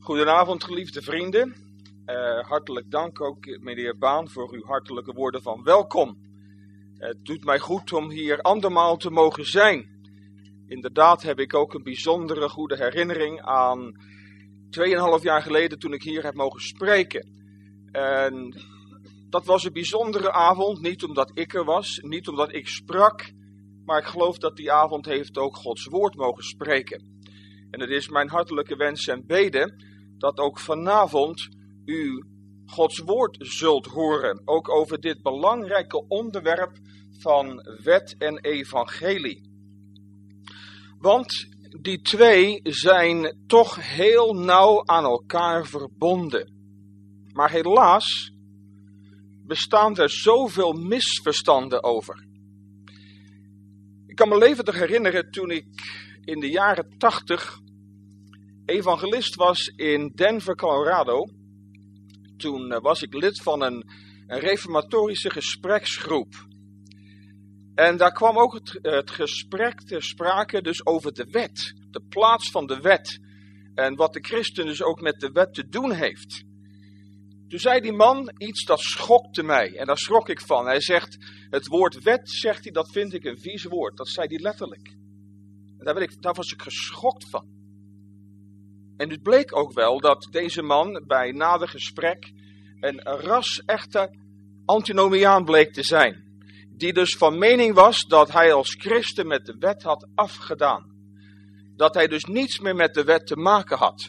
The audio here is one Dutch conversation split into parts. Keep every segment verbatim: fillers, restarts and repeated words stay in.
Goedenavond, geliefde vrienden. Uh, hartelijk dank ook, meneer Baan, voor uw hartelijke woorden van welkom. Het doet mij goed om hier andermaal te mogen zijn. Inderdaad heb ik ook een bijzondere goede herinnering aan tweeënhalf jaar geleden toen ik hier heb mogen spreken. En dat was een bijzondere avond, niet omdat ik er was, niet omdat ik sprak, maar ik geloof dat die avond heeft ook Gods woord mogen spreken. En het is mijn hartelijke wens en bede dat ook vanavond u Gods woord zult horen, ook over dit belangrijke onderwerp van wet en evangelie. Want die twee zijn toch heel nauw aan elkaar verbonden. Maar helaas bestaan er zoveel misverstanden over. Ik kan me levendig herinneren toen ik in de jaren tachtig evangelist was in Denver, Colorado. Toen was ik lid van een, een reformatorische gespreksgroep. En daar kwam ook het, het gesprek ter sprake dus over de wet. De plaats van de wet. En wat de christen dus ook met de wet te doen heeft. Toen zei die man iets dat schokte mij. En daar schrok ik van. Hij zegt, het woord wet, zegt hij, dat vind ik een vies woord. Dat zei hij letterlijk. En daar, werd ik, daar was ik geschokt van. En het bleek ook wel dat deze man bij nader gesprek een ras-echte antinomiaan bleek te zijn. Die dus van mening was dat hij als christen met de wet had afgedaan. Dat hij dus niets meer met de wet te maken had.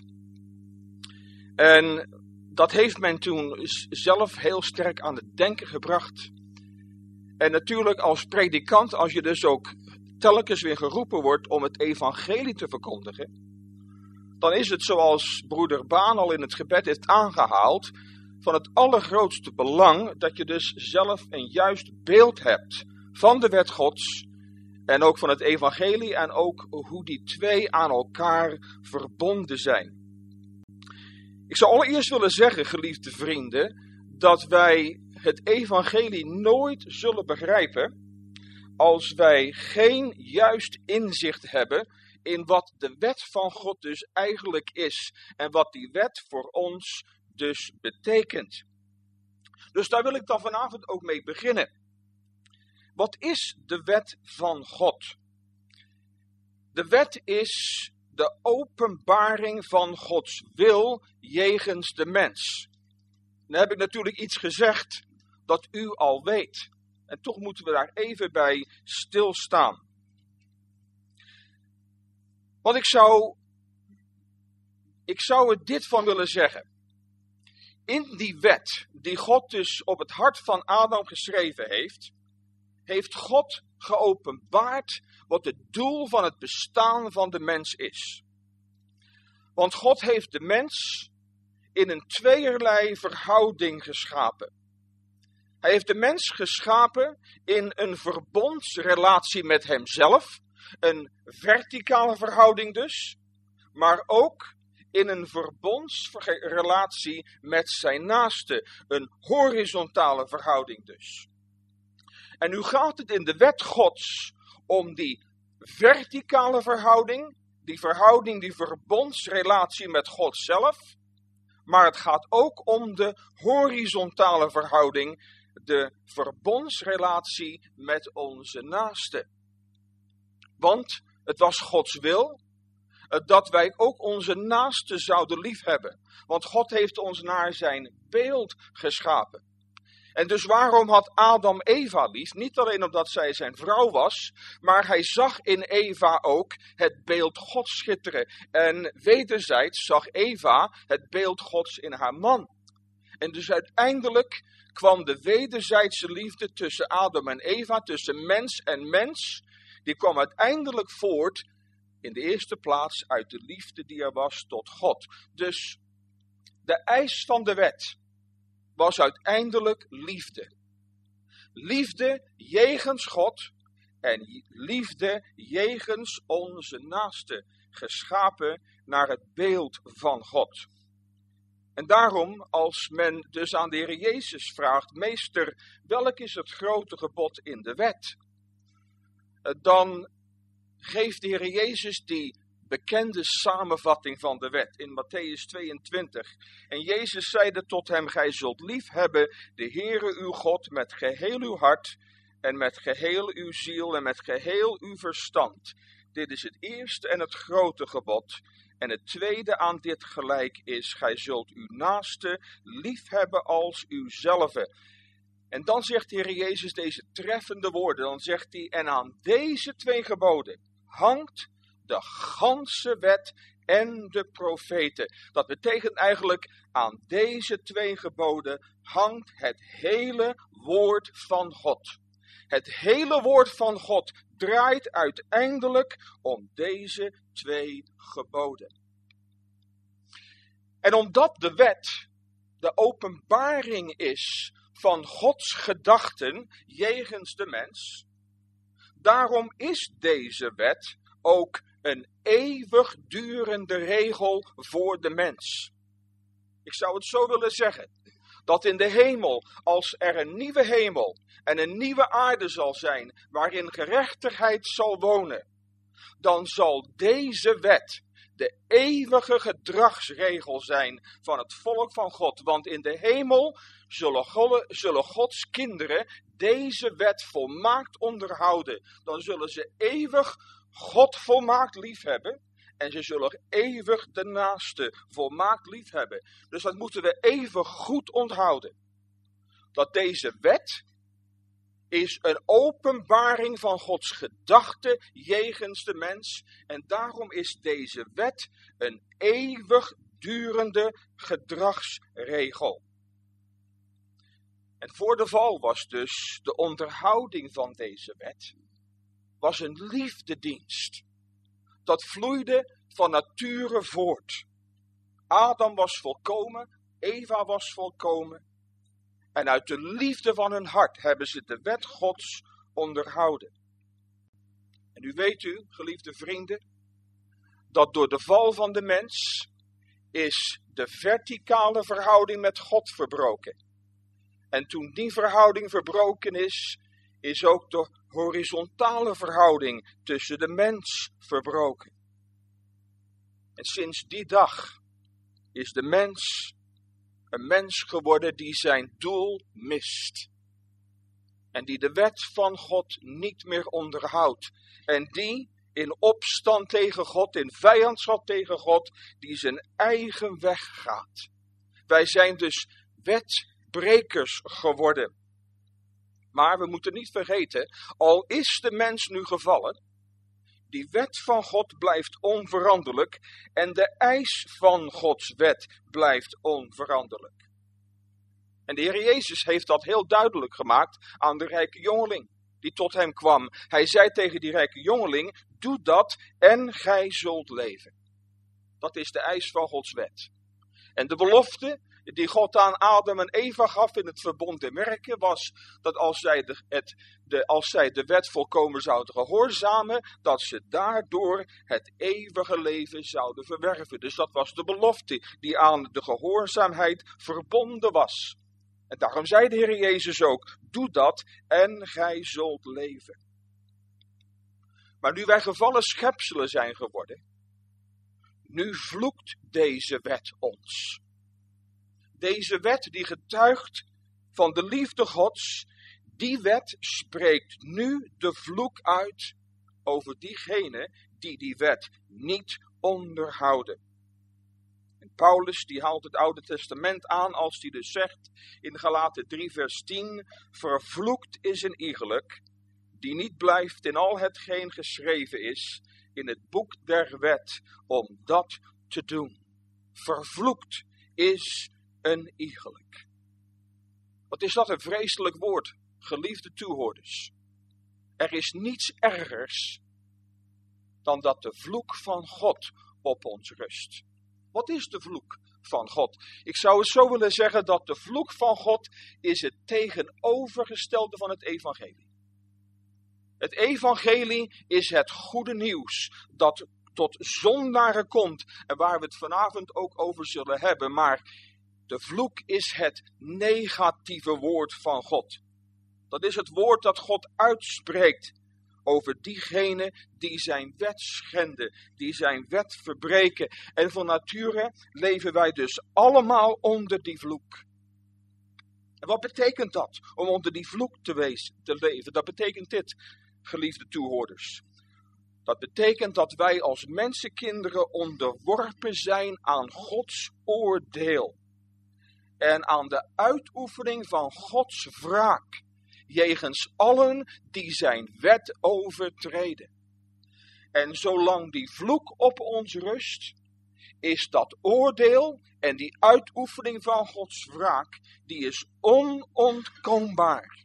En dat heeft men toen zelf heel sterk aan het denken gebracht. En natuurlijk als predikant, als je dus ook telkens weer geroepen wordt om het evangelie te verkondigen, dan is het zoals broeder Baan al in het gebed heeft aangehaald, van het allergrootste belang dat je dus zelf een juist beeld hebt van de wet Gods en ook van het evangelie en ook hoe die twee aan elkaar verbonden zijn. Ik zou allereerst willen zeggen, geliefde vrienden, dat wij het evangelie nooit zullen begrijpen als wij geen juist inzicht hebben in wat de wet van God dus eigenlijk is en wat die wet voor ons dus betekent. Dus daar wil ik dan vanavond ook mee beginnen. Wat is de wet van God? De wet is de openbaring van Gods wil jegens de mens. Dan heb ik natuurlijk iets gezegd dat u al weet. En toch moeten we daar even bij stilstaan. Want ik zou, ik zou er dit van willen zeggen. In die wet die God dus op het hart van Adam geschreven heeft, heeft God geopenbaard wat het doel van het bestaan van de mens is. Want God heeft de mens in een tweeërlei verhouding geschapen. Hij heeft de mens geschapen in een verbondsrelatie met hemzelf, een verticale verhouding dus, maar ook in een verbondsrelatie met zijn naaste, een horizontale verhouding dus. En nu gaat het in de wet Gods om die verticale verhouding, die verhouding, die verbondsrelatie met God zelf, maar het gaat ook om de horizontale verhouding, de verbondsrelatie met onze naaste. Want het was Gods wil dat wij ook onze naaste zouden liefhebben. Want God heeft ons naar zijn beeld geschapen. En dus waarom had Adam Eva lief? Niet alleen omdat zij zijn vrouw was, maar hij zag in Eva ook het beeld Gods schitteren. En wederzijds zag Eva het beeld Gods in haar man. En dus uiteindelijk kwam de wederzijdse liefde tussen Adam en Eva, tussen mens en mens, die kwam uiteindelijk voort in de eerste plaats uit de liefde die er was tot God. Dus de eis van de wet was uiteindelijk liefde. Liefde jegens God en liefde jegens onze naaste, geschapen naar het beeld van God. En daarom, als men dus aan de Heer Jezus vraagt, meester, welk is het grote gebod in de wet? Dan geeft de Heer Jezus die bekende samenvatting van de wet in Mattheüs tweeëntwintig. En Jezus zeide tot hem, gij zult lief hebben de Heere uw God met geheel uw hart en met geheel uw ziel en met geheel uw verstand. Dit is het eerste en het grote gebod. En het tweede aan dit gelijk is, gij zult uw naaste lief hebben als uzelve. En dan zegt de Heer Jezus deze treffende woorden. Dan zegt hij, en aan deze twee geboden hangt de ganse wet en de profeten. Dat betekent eigenlijk, aan deze twee geboden hangt het hele woord van God. Het hele woord van God draait uiteindelijk om deze twee geboden. En omdat de wet de openbaring is van Gods gedachten jegens de mens, daarom is deze wet ook een eeuwigdurende regel voor de mens. Ik zou het zo willen zeggen, dat in de hemel, als er een nieuwe hemel en een nieuwe aarde zal zijn, waarin gerechtigheid zal wonen, dan zal deze wet de eeuwige gedragsregel zijn van het volk van God. Want in de hemel zullen, God, zullen Gods kinderen deze wet volmaakt onderhouden. Dan zullen ze eeuwig God volmaakt lief hebben. En ze zullen eeuwig de naaste volmaakt lief hebben. Dus dat moeten we even goed onthouden. Dat deze wet is een openbaring van Gods gedachte jegens de mens. En daarom is deze wet een eeuwigdurende gedragsregel. En voor de val was dus de onderhouding van deze wet was een liefdedienst. Dat vloeide van nature voort. Adam was volkomen, Eva was volkomen. En uit de liefde van hun hart hebben ze de wet Gods onderhouden. En u weet u, geliefde vrienden, dat door de val van de mens is de verticale verhouding met God verbroken. En toen die verhouding verbroken is, is ook de horizontale verhouding tussen de mens verbroken. En sinds die dag is de mens een mens geworden die zijn doel mist. En die de wet van God niet meer onderhoudt. En die in opstand tegen God, in vijandschap tegen God, die zijn eigen weg gaat. Wij zijn dus wetbrekers geworden. Maar we moeten niet vergeten, al is de mens nu gevallen, die wet van God blijft onveranderlijk en de eis van Gods wet blijft onveranderlijk. En de Heer Jezus heeft dat heel duidelijk gemaakt aan de rijke jongeling die tot hem kwam. Hij zei tegen die rijke jongeling, doe dat en gij zult leven. Dat is de eis van Gods wet. En de belofte die God aan Adam en Eva gaf in het verbond der werken was dat als zij de, het, de, als zij de wet volkomen zouden gehoorzamen, dat ze daardoor het eeuwige leven zouden verwerven. Dus dat was de belofte die aan de gehoorzaamheid verbonden was. En daarom zei de Heer Jezus ook, doe dat en gij zult leven. Maar nu wij gevallen schepselen zijn geworden, nu vloekt deze wet ons. Deze wet die getuigt van de liefde Gods, die wet spreekt nu de vloek uit over diegenen die die wet niet onderhouden. En Paulus die haalt het Oude Testament aan als hij dus zegt in Galaten drie vers tien, vervloekt is een iegelijk die niet blijft in al hetgeen geschreven is in het boek der wet om dat te doen. Vervloekt is een iegelijk. Wat is dat een vreselijk woord, geliefde toehoorders. Er is niets ergers dan dat de vloek van God op ons rust. Wat is de vloek van God? Ik zou het zo willen zeggen dat de vloek van God is het tegenovergestelde van het evangelie. Het evangelie is het goede nieuws dat tot zondaren komt en waar we het vanavond ook over zullen hebben, maar de vloek is het negatieve woord van God. Dat is het woord dat God uitspreekt over diegenen die zijn wet schenden, die zijn wet verbreken. En van nature leven wij dus allemaal onder die vloek. En wat betekent dat, om onder die vloek te, wezen, te leven? Dat betekent dit, geliefde toehoorders. Dat betekent dat wij als mensenkinderen onderworpen zijn aan Gods oordeel. En aan de uitoefening van Gods wraak. Jegens allen die zijn wet overtreden. En zolang die vloek op ons rust, is dat oordeel en die uitoefening van Gods wraak, die is onontkoombaar.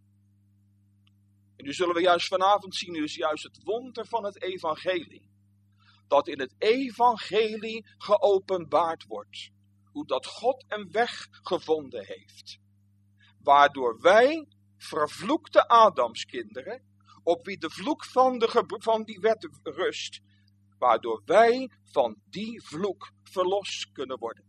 En nu zullen we juist vanavond zien, nu is juist het wonder van het evangelie. Dat in het evangelie geopenbaard wordt. Hoe dat God een weg gevonden heeft. Waardoor wij, vervloekte Adamskinderen, op wie de vloek van, de, van die wet rust, waardoor wij van die vloek verlost kunnen worden.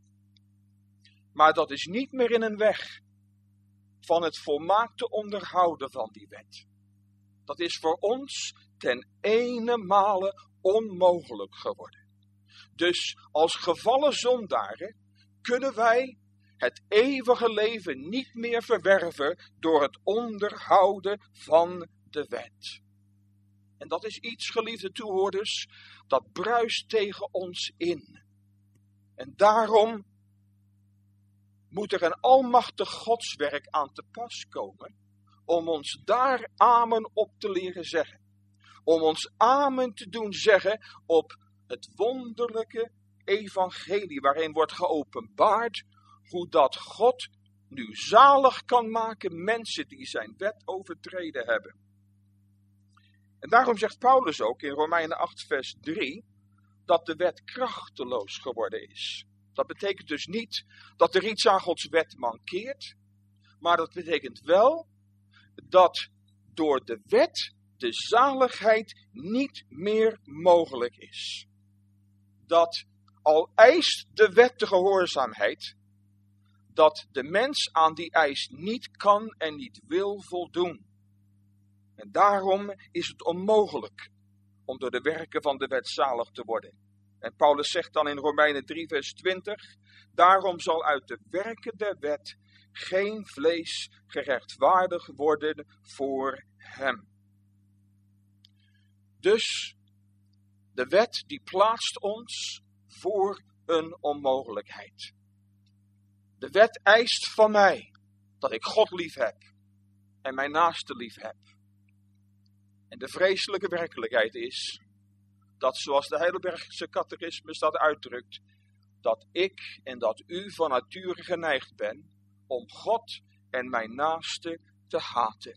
Maar dat is niet meer in een weg van het volmaakte onderhouden van die wet. Dat is voor ons ten ene male onmogelijk geworden. Dus als gevallen zondaren kunnen wij het eeuwige leven niet meer verwerven door het onderhouden van de wet. En dat is iets, geliefde toehoorders, dat bruist tegen ons in. En daarom moet er een almachtig godswerk aan te pas komen om ons daar amen op te leren zeggen. Om ons amen te doen zeggen op het wonderlijke evangelie waarin wordt geopenbaard hoe dat God nu zalig kan maken mensen die zijn wet overtreden hebben. En daarom zegt Paulus ook in Romeinen acht vers drie dat de wet krachteloos geworden is. Dat betekent dus niet dat er iets aan Gods wet mankeert, maar dat betekent wel dat door de wet de zaligheid niet meer mogelijk is. Dat al eist de wet de gehoorzaamheid, dat de mens aan die eis niet kan en niet wil voldoen. En daarom is het onmogelijk om door de werken van de wet zalig te worden. En Paulus zegt dan in Romeinen drie vers twintig, daarom zal uit de werken der wet geen vlees gerechtvaardigd worden voor hem. Dus de wet die plaatst ons voor een onmogelijkheid. De wet eist van mij dat ik God lief heb en mijn naaste lief heb. En de vreselijke werkelijkheid is dat, zoals de Heidelbergse catechismus dat uitdrukt, dat ik en dat u van nature geneigd ben om God en mijn naaste te haten.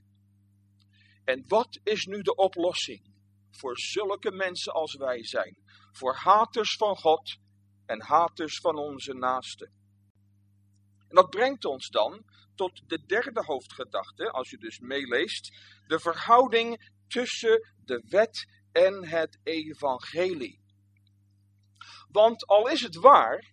En wat is nu de oplossing voor zulke mensen als wij zijn? Voor haters van God en haters van onze naaste. En dat brengt ons dan tot de derde hoofdgedachte, als u dus meeleest, de verhouding tussen de wet en het evangelie. Want al is het waar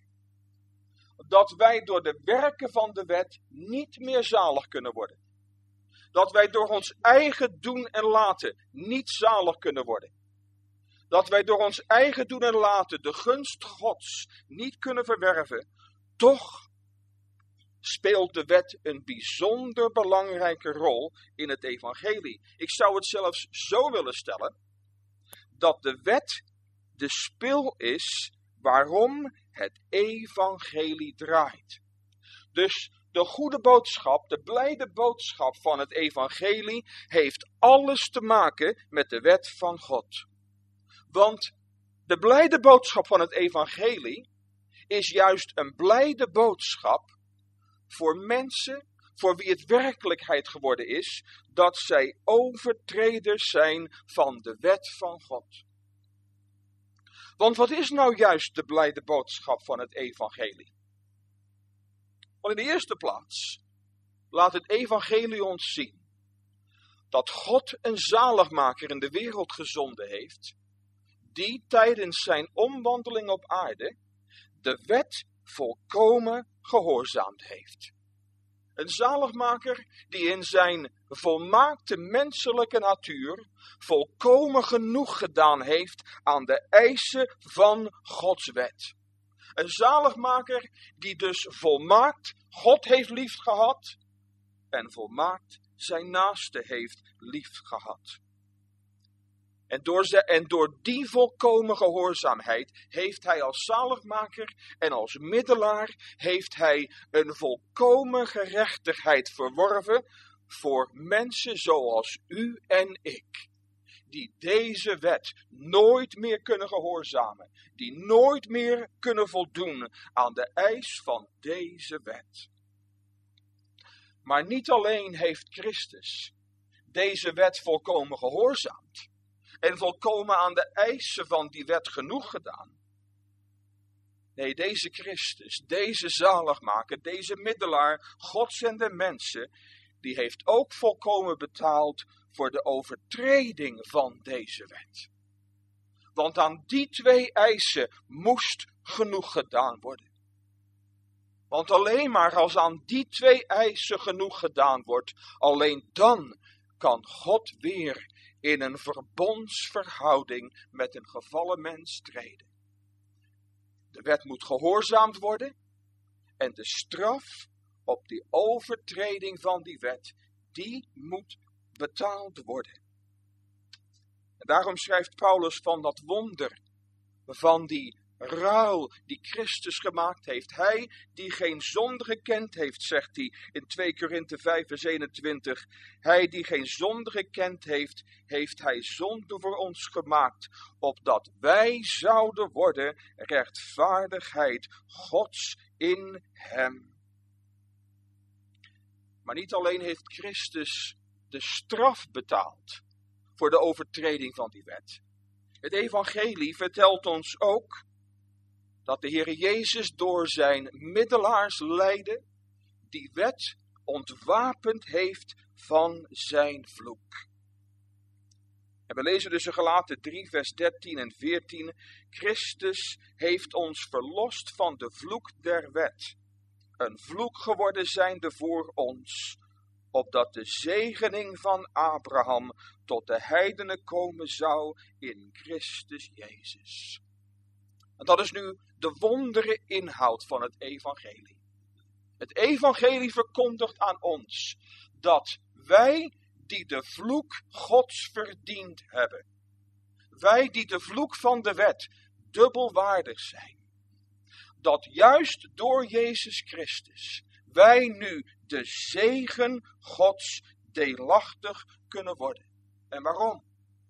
dat wij door de werken van de wet niet meer zalig kunnen worden. Dat wij door ons eigen doen en laten niet zalig kunnen worden. Dat wij door ons eigen doen en laten de gunst Gods niet kunnen verwerven. Toch speelt de wet een bijzonder belangrijke rol in het evangelie. Ik zou het zelfs zo willen stellen, dat de wet de spil is waarom het evangelie draait. Dus de goede boodschap, de blijde boodschap van het evangelie heeft alles te maken met de wet van God. Want de blijde boodschap van het evangelie is juist een blijde boodschap voor mensen voor wie het werkelijkheid geworden is dat zij overtreders zijn van de wet van God. Want wat is nou juist de blijde boodschap van het evangelie? Want in de eerste plaats laat het evangelie ons zien dat God een zaligmaker in de wereld gezonden heeft, die tijdens zijn omwandeling op aarde de wet volkomen gehoorzaamd heeft. Een zaligmaker die in zijn volmaakte menselijke natuur volkomen genoeg gedaan heeft aan de eisen van Gods wet. Een zaligmaker die dus volmaakt God heeft lief gehad en volmaakt zijn naaste heeft lief gehad. En door, ze, en door die volkomen gehoorzaamheid heeft hij als zaligmaker en als middelaar heeft hij een volkomen gerechtigheid verworven voor mensen zoals u en ik. Die deze wet nooit meer kunnen gehoorzamen. Die nooit meer kunnen voldoen aan de eis van deze wet. Maar niet alleen heeft Christus deze wet volkomen gehoorzaamd. En volkomen aan de eisen van die wet genoeg gedaan. Nee, deze Christus, deze zaligmaker, deze middelaar, Gods en de mensen, die heeft ook volkomen betaald voor de overtreding van deze wet. Want aan die twee eisen moest genoeg gedaan worden. Want alleen maar als aan die twee eisen genoeg gedaan wordt, alleen dan kan God weer in een verbondsverhouding met een gevallen mens treden. De wet moet gehoorzaamd worden en de straf op die overtreding van die wet, die moet betaald worden. En daarom schrijft Paulus van dat wonder, van die ruil die Christus gemaakt heeft. Hij die geen zonde gekend heeft, zegt hij in twee Korinthe vijf vers eenentwintig. Hij die geen zonde gekend heeft, heeft hij zonde voor ons gemaakt, opdat wij zouden worden rechtvaardigheid Gods in hem. Maar niet alleen heeft Christus de straf betaald voor de overtreding van die wet. Het evangelie vertelt ons ook dat de Heer Jezus door zijn middelaarslijden die wet ontwapend heeft van zijn vloek. En we lezen dus in Galaten drie vers dertien en veertien. Christus heeft ons verlost van de vloek der wet. Een vloek geworden zijnde voor ons, opdat de zegening van Abraham tot de heidenen komen zou in Christus Jezus. En dat is nu de wondere inhoud van het evangelie. Het evangelie verkondigt aan ons dat wij die de vloek Gods verdiend hebben, wij die de vloek van de wet dubbelwaardig zijn, dat juist door Jezus Christus wij nu de zegen Gods deelachtig kunnen worden. En waarom?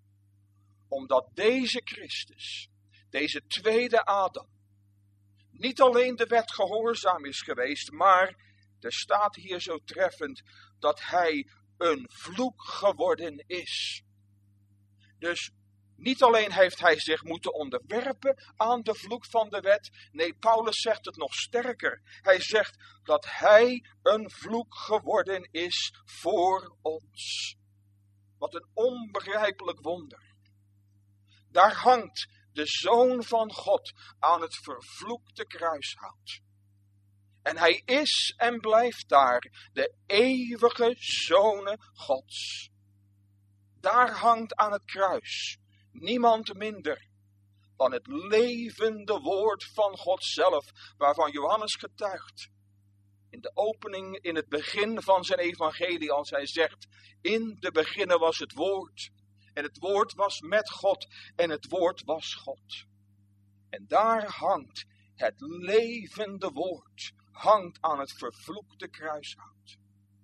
Omdat deze Christus, deze tweede Adam, niet alleen de wet gehoorzaam is geweest, maar er staat hier zo treffend dat hij een vloek geworden is. Dus niet alleen heeft hij zich moeten onderwerpen aan de vloek van de wet. Nee, Paulus zegt het nog sterker. Hij zegt dat hij een vloek geworden is voor ons. Wat een onbegrijpelijk wonder. Daar hangt de Zoon van God aan het vervloekte kruishout. En hij is en blijft daar de eeuwige Zoon Gods. Daar hangt aan het kruis niemand minder dan het levende woord van God zelf, waarvan Johannes getuigt. In de opening, in het begin van zijn evangelie, als hij zegt, in de beginnen was het woord. En het woord was met God en het woord was God. En daar hangt het levende woord, hangt aan het vervloekte kruishout.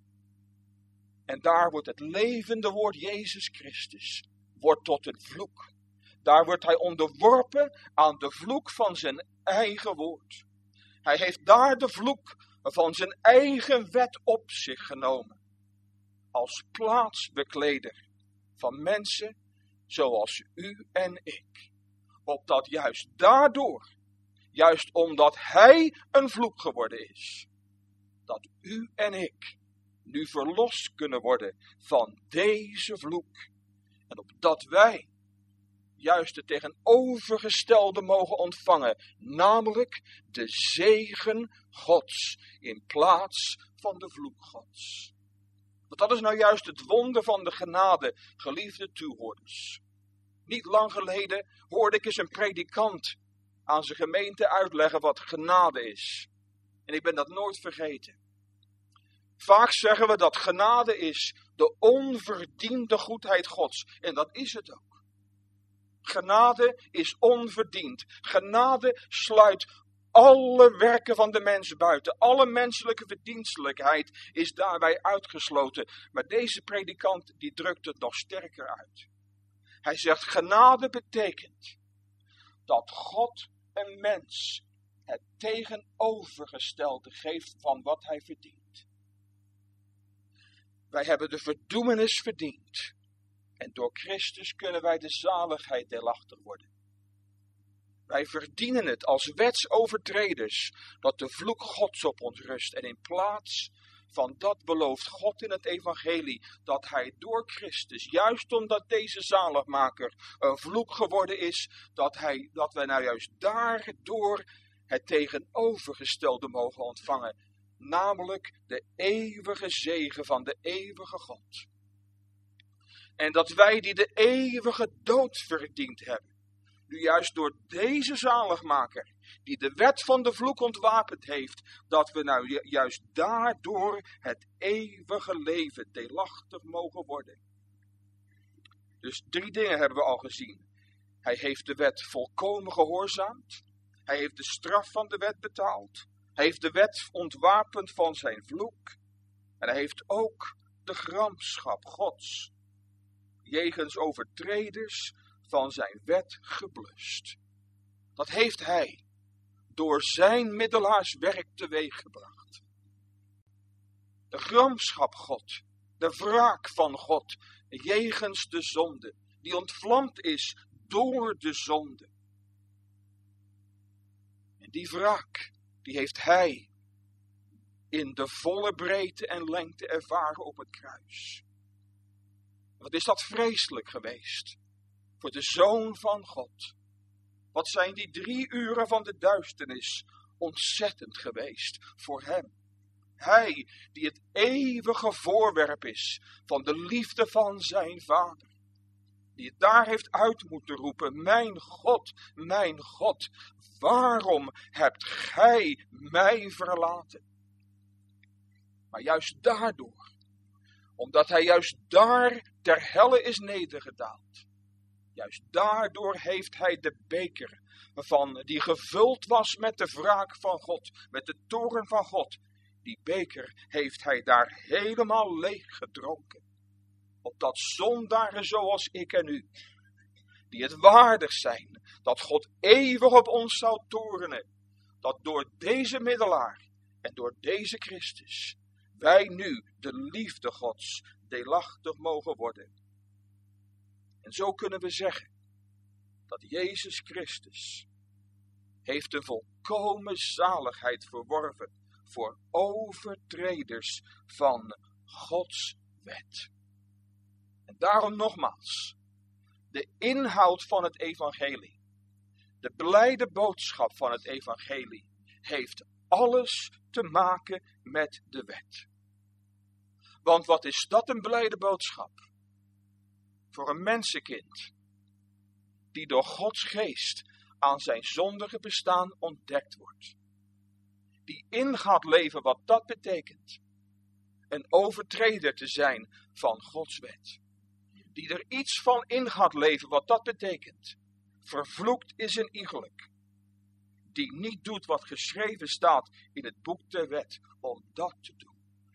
En daar wordt het levende woord Jezus Christus, wordt tot een vloek. Daar wordt hij onderworpen aan de vloek van zijn eigen woord. Hij heeft daar de vloek van zijn eigen wet op zich genomen. Als plaatsbekleder van mensen zoals u en ik. Opdat juist daardoor, juist omdat hij een vloek geworden is, dat u en ik nu verlost kunnen worden van deze vloek. En opdat wij juist het tegenovergestelde mogen ontvangen, namelijk de zegen Gods in plaats van de vloek Gods. Want dat is nou juist het wonder van de genade, geliefde toehoorders. Niet lang geleden hoorde ik eens een predikant aan zijn gemeente uitleggen wat genade is. En ik ben dat nooit vergeten. Vaak zeggen we dat genade is de onverdiende goedheid Gods. En dat is het ook. Genade is onverdiend. Genade sluit alle werken van de mens buiten. Alle menselijke verdienstelijkheid is daarbij uitgesloten. Maar deze predikant die drukt het nog sterker uit. Hij zegt, genade betekent dat God een mens het tegenovergestelde geeft van wat hij verdient. Wij hebben de verdoemenis verdiend. En door Christus kunnen wij de zaligheid deelachtig worden. Wij verdienen het als wetsovertreders dat de vloek Gods op ons rust. En in plaats van dat belooft God in het evangelie dat hij door Christus, juist omdat deze zaligmaker een vloek geworden is, dat, hij, dat wij nou juist daardoor het tegenovergestelde mogen ontvangen. Namelijk de eeuwige zegen van de eeuwige God. En dat wij die de eeuwige dood verdiend hebben, nu juist door deze zaligmaker, die de wet van de vloek ontwapend heeft, dat we nou ju- juist daardoor het eeuwige leven deelachtig mogen worden. Dus drie dingen hebben we al gezien. Hij heeft de wet volkomen gehoorzaamd. Hij heeft de straf van de wet betaald. Hij heeft de wet ontwapend van zijn vloek. En hij heeft ook de gramschap Gods jegens overtreders van zijn wet geblust. Dat heeft hij door zijn middelaarswerk teweeggebracht. De gramschap God, de wraak van God jegens de zonde, die ontvlamd is door de zonde. En die wraak, die heeft hij in de volle breedte en lengte ervaren op het kruis. Wat is dat vreselijk geweest voor de Zoon van God. Wat zijn die drie uren van de duisternis ontzettend geweest voor hem. Hij die het eeuwige voorwerp is van de liefde van zijn Vader. Die het daar heeft uit moeten roepen, mijn God, mijn God, waarom hebt gij mij verlaten? Maar juist daardoor, omdat hij juist daar ter helle is nedergedaald. Juist daardoor heeft hij de beker van, die gevuld was met de wraak van God, met de toorn van God. Die beker heeft hij daar helemaal leeg gedronken. Opdat zondaren zoals ik en u, die het waardig zijn dat God eeuwig op ons zou torenen, dat door deze middelaar en door deze Christus wij nu de liefde Gods deelachtig mogen worden. En zo kunnen we zeggen dat Jezus Christus heeft een volkomen zaligheid verworven voor overtreders van Gods wet. En daarom nogmaals, de inhoud van het evangelie, de blijde boodschap van het evangelie, heeft alles te maken met de wet. Want wat is dat een blijde boodschap? Voor een mensenkind, die door Gods geest aan zijn zondige bestaan ontdekt wordt. Die in gaat leven wat dat betekent. Een overtreder te zijn van Gods wet. Die er iets van in gaat leven wat dat betekent. Vervloekt is een iegelijk. Die niet doet wat geschreven staat in het boek der wet om dat te doen.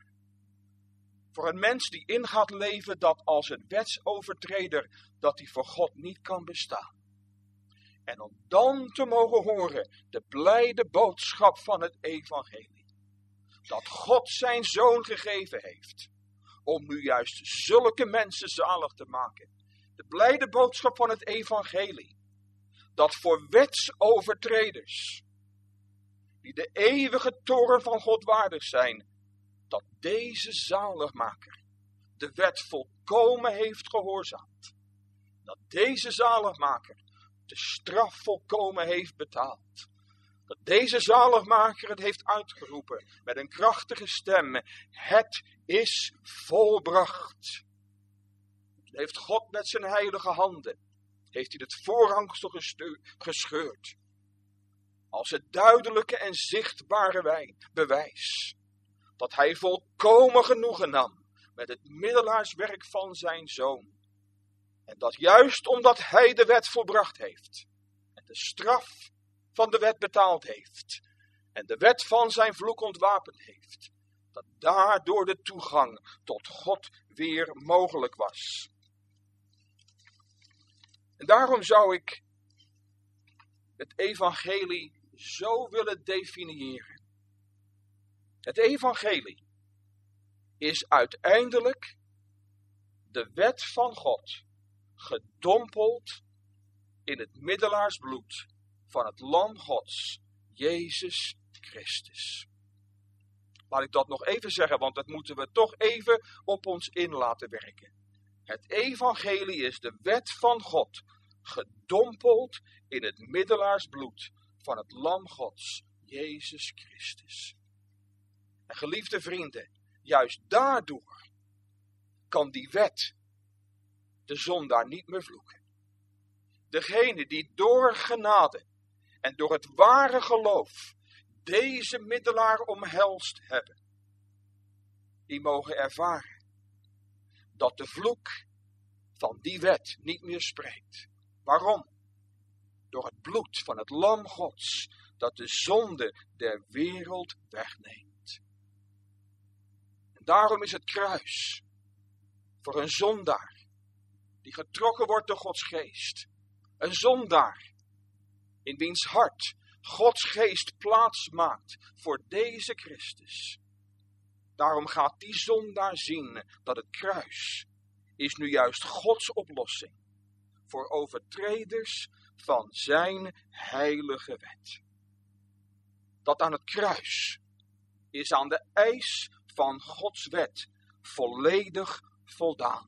Voor een mens die in gaat leven dat als een wetsovertreder, dat hij voor God niet kan bestaan. En om dan te mogen horen de blijde boodschap van het evangelie. Dat God zijn zoon gegeven heeft. Om nu juist zulke mensen zalig te maken. De blijde boodschap van het evangelie. Dat voor wetsovertreders, die de eeuwige toorn van God waardig zijn, dat deze zaligmaker de wet volkomen heeft gehoorzaamd. Dat deze zaligmaker de straf volkomen heeft betaald. Dat deze zaligmaker het heeft uitgeroepen met een krachtige stem. Het is volbracht. Toen heeft God met zijn heilige handen, heeft hij het voorhangsel gescheurd. Als het duidelijke en zichtbare bewijs dat hij volkomen genoegen nam met het middelaarswerk van zijn zoon. En dat juist omdat hij de wet volbracht heeft en de straf van de wet betaald heeft en de wet van zijn vloek ontwapend heeft, dat daardoor de toegang tot God weer mogelijk was. En daarom zou ik het evangelie zo willen definiëren. Het evangelie is uiteindelijk de wet van God, gedompeld in het middelaarsbloed van het Lam Gods, Jezus Christus. Laat ik dat nog even zeggen, want dat moeten we toch even op ons in laten werken. Het evangelie is de wet van God, gedompeld in het middelaarsbloed van het Lam Gods, Jezus Christus. En geliefde vrienden, juist daardoor kan die wet de zondaar niet meer vloeken. Degene die door genade en door het ware geloof deze middelaar omhelst hebben, die mogen ervaren dat de vloek van die wet niet meer spreekt. Waarom? Door het bloed van het Lam Gods dat de zonde der wereld wegneemt. En daarom is het kruis voor een zondaar die getrokken wordt door Gods geest. Een zondaar in wiens hart Gods geest plaats maakt voor deze Christus. Daarom gaat die zondaar zien dat het kruis is nu juist Gods oplossing voor overtreders van zijn heilige wet. Dat aan het kruis is aan de eis van Gods wet volledig voldaan.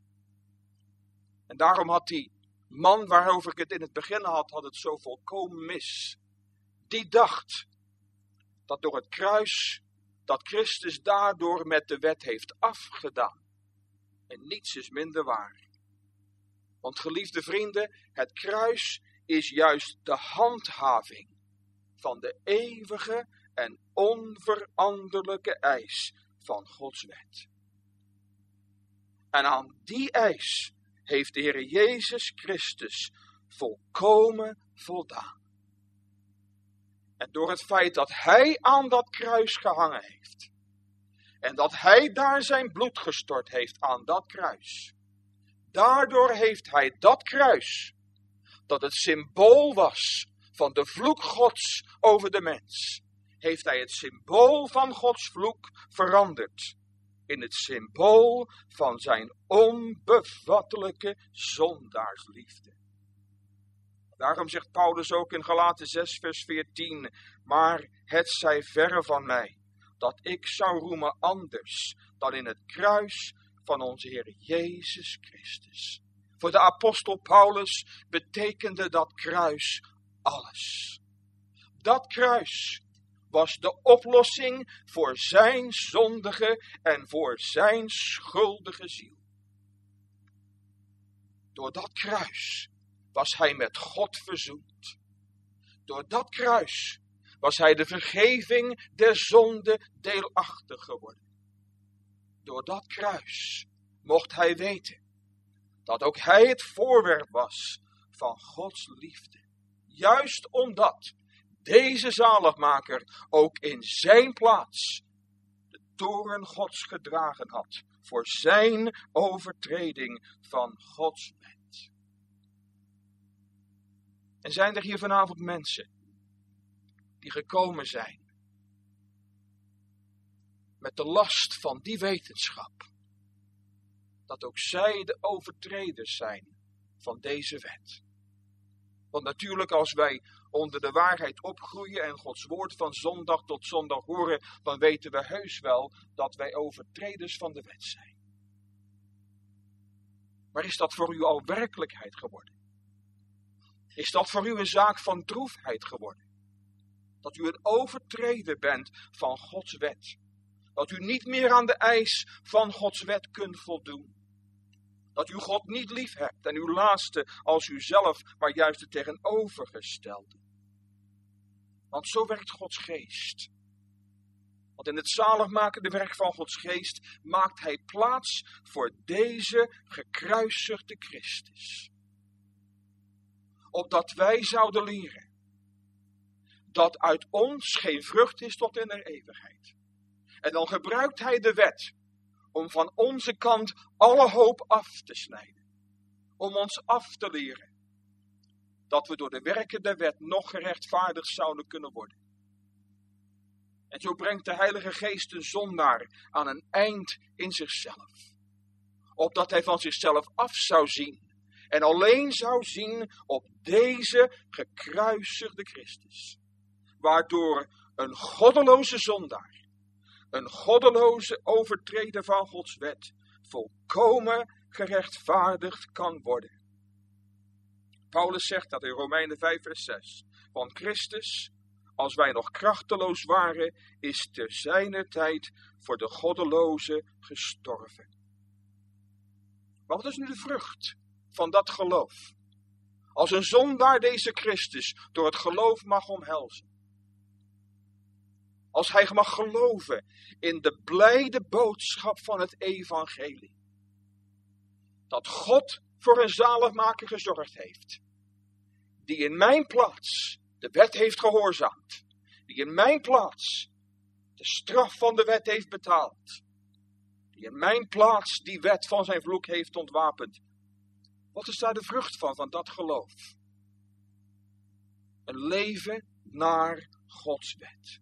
En daarom had die man waarover ik het in het begin had, had het zo volkomen mis. Die dacht dat door het kruis, dat Christus daardoor met de wet heeft afgedaan. En niets is minder waar. Want geliefde vrienden, het kruis is juist de handhaving van de eeuwige en onveranderlijke eis van Gods wet. En aan die eis heeft de Heer Jezus Christus volkomen voldaan. En door het feit dat hij aan dat kruis gehangen heeft, en dat hij daar zijn bloed gestort heeft aan dat kruis, daardoor heeft hij dat kruis, dat het symbool was van de vloek Gods over de mens, heeft hij het symbool van Gods vloek veranderd in het symbool van zijn onbevattelijke zondaarsliefde. Daarom zegt Paulus ook in Galaten zes vers veertien, maar het zij verre van mij, dat ik zou roemen anders dan in het kruis van onze Heer Jezus Christus. Voor de apostel Paulus betekende dat kruis alles. Dat kruis was de oplossing voor zijn zondige en voor zijn schuldige ziel. Door dat kruis was hij met God verzoend. Door dat kruis was hij de vergeving der zonde deelachtig geworden. Door dat kruis mocht hij weten dat ook hij het voorwerp was van Gods liefde. Juist omdat deze zaligmaker ook in zijn plaats de toorn Gods gedragen had voor zijn overtreding van Gods wet. En zijn er hier vanavond mensen die gekomen zijn met de last van die wetenschap, dat ook zij de overtreders zijn van deze wet. Want natuurlijk als wij onder de waarheid opgroeien en Gods woord van zondag tot zondag horen, dan weten we heus wel dat wij overtreders van de wet zijn. Maar is dat voor u al werkelijkheid geworden? Is dat voor u een zaak van droefheid geworden? Dat u een overtreder bent van Gods wet. Dat u niet meer aan de eis van Gods wet kunt voldoen. Dat u God niet lief hebt en uw naaste als uzelf, maar juist het tegenovergestelde. Want zo werkt Gods geest. Want in het zaligmakende werk van Gods geest maakt hij plaats voor deze gekruisigde Christus. Opdat wij zouden leren dat uit ons geen vrucht is tot in de eeuwigheid. En dan gebruikt hij de wet om van onze kant alle hoop af te snijden. Om ons af te leren dat we door de werken der wet nog gerechtvaardigd zouden kunnen worden. En zo brengt de Heilige Geest een zondaar aan een eind in zichzelf. Opdat hij van zichzelf af zou zien. En alleen zou zien op deze gekruisigde Christus. Waardoor een goddeloze zondaar, een goddeloze overtreder van Gods wet, volkomen gerechtvaardigd kan worden. Paulus zegt dat in Romeinen vijf vers zes. Van Christus, als wij nog krachteloos waren, is te zijner tijd voor de goddeloze gestorven. Maar wat is nu de vrucht van dat geloof? Als een zondaar deze Christus door het geloof mag omhelzen. Als hij mag geloven in de blijde boodschap van het evangelie. Dat God voor een zaligmaker gezorgd heeft. Die in mijn plaats de wet heeft gehoorzaamd. Die in mijn plaats de straf van de wet heeft betaald. Die in mijn plaats die wet van zijn vloek heeft ontwapend. Wat is daar de vrucht van, van dat geloof? Een leven naar Gods wet.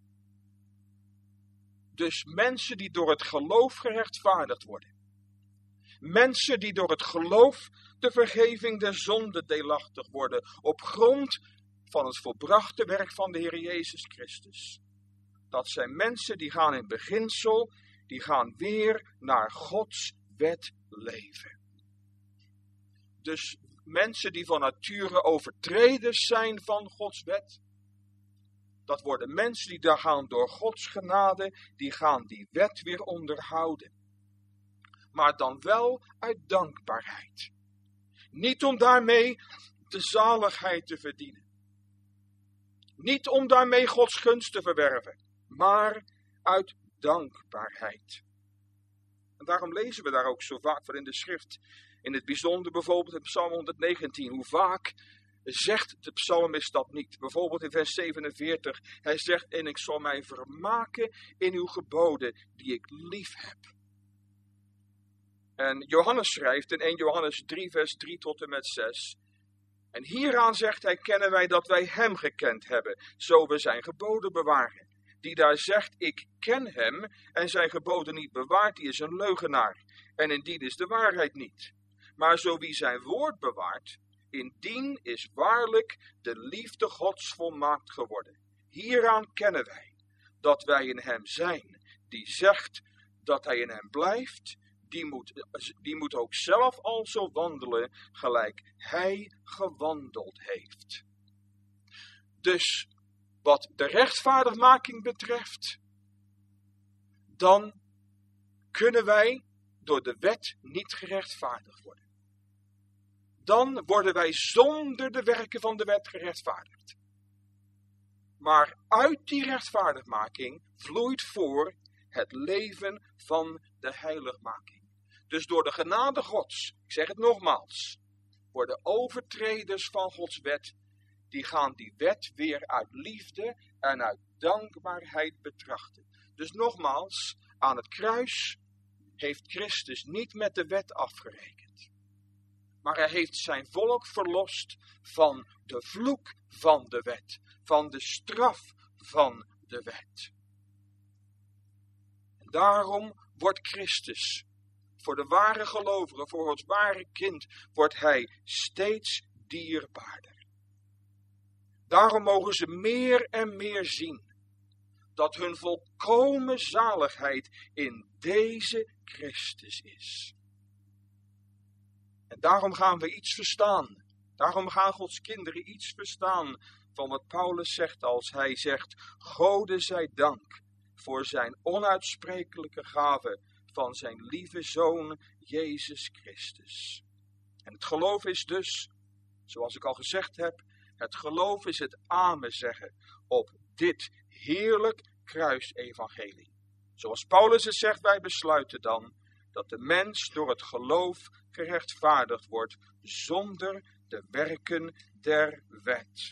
Dus mensen die door het geloof gerechtvaardigd worden. Mensen die door het geloof de vergeving der zonde deelachtig worden. Op grond van het volbrachte werk van de Heer Jezus Christus. Dat zijn mensen die gaan in beginsel, die gaan weer naar Gods wet leven. Dus mensen die van nature overtreders zijn van Gods wet. Dat worden mensen die daar gaan door Gods genade, die gaan die wet weer onderhouden. Maar dan wel uit dankbaarheid. Niet om daarmee de zaligheid te verdienen. Niet om daarmee Gods gunst te verwerven, maar uit dankbaarheid. En daarom lezen we daar ook zo vaak van in de schrift. In het bijzonder bijvoorbeeld in Psalm honderdnegentien. Hoe vaak zegt de psalmist dat niet? Bijvoorbeeld in vers zevenenveertig. Hij zegt, en ik zal mij vermaken in uw geboden die ik lief heb. En Johannes schrijft in eerste Johannes drie vers drie tot en met zes. En hieraan zegt hij, kennen wij dat wij hem gekend hebben, zo we zijn geboden bewaren. Die daar zegt, ik ken hem en zijn geboden niet bewaart, die is een leugenaar. En indien is de waarheid niet. Maar zo wie zijn woord bewaart, indien is waarlijk de liefde Gods volmaakt geworden. Hieraan kennen wij dat wij in hem zijn, die zegt dat hij in hem blijft. Die moet, die moet ook zelf al zo wandelen, gelijk hij gewandeld heeft. Dus wat de rechtvaardigmaking betreft, dan kunnen wij door de wet niet gerechtvaardigd worden. Dan worden wij zonder de werken van de wet gerechtvaardigd. Maar uit die rechtvaardigmaking vloeit voor het leven van de heiligmaking. Dus door de genade Gods, ik zeg het nogmaals, worden overtreders van Gods wet, die gaan die wet weer uit liefde en uit dankbaarheid betrachten. Dus nogmaals, aan het kruis heeft Christus niet met de wet afgerekend. Maar hij heeft zijn volk verlost van de vloek van de wet, van de straf van de wet. En daarom wordt Christus, voor de ware gelovigen, voor ons ware kind, wordt hij steeds dierbaarder. Daarom mogen ze meer en meer zien dat hun volkomen zaligheid in deze Christus is. En daarom gaan we iets verstaan. Daarom gaan Gods kinderen iets verstaan van wat Paulus zegt als hij zegt, Gode zij dank voor zijn onuitsprekelijke gave van zijn lieve Zoon Jezus Christus. En het geloof is dus, zoals ik al gezegd heb, het geloof is het amen zeggen op dit heerlijk kruisevangelie. Zoals Paulus het zegt, wij besluiten dan dat de mens door het geloof gerechtvaardigd wordt zonder de werken der wet.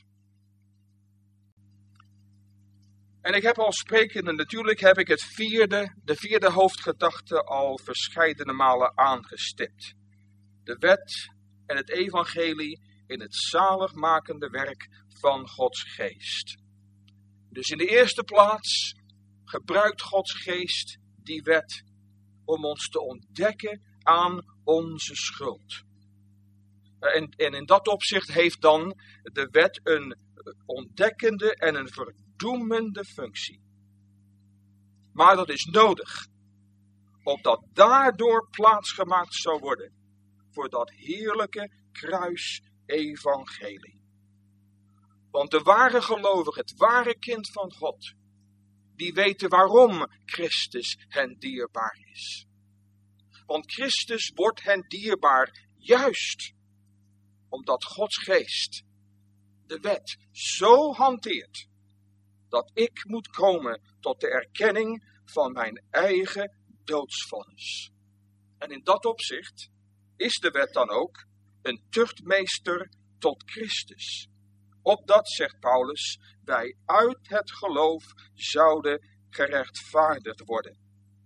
En ik heb al sprekende, natuurlijk heb ik het vierde, de vierde hoofdgedachte al verscheidene malen aangestipt. De wet en het evangelie in het zaligmakende werk van Gods geest. Dus in de eerste plaats gebruikt Gods geest die wet om ons te ontdekken aan onze schuld. En, en in dat opzicht heeft dan de wet een ontdekkende en een verdoemende functie. Maar dat is nodig, opdat daardoor plaats gemaakt zou worden voor dat heerlijke kruisevangelie. Want de ware gelovige, het ware kind van God, die weten waarom Christus hen dierbaar is. Want Christus wordt hen dierbaar juist omdat Gods geest de wet zo hanteert dat ik moet komen tot de erkenning van mijn eigen doodsvonnis. En in dat opzicht is de wet dan ook een tuchtmeester tot Christus. Opdat, zegt Paulus, wij uit het geloof zouden gerechtvaardigd worden.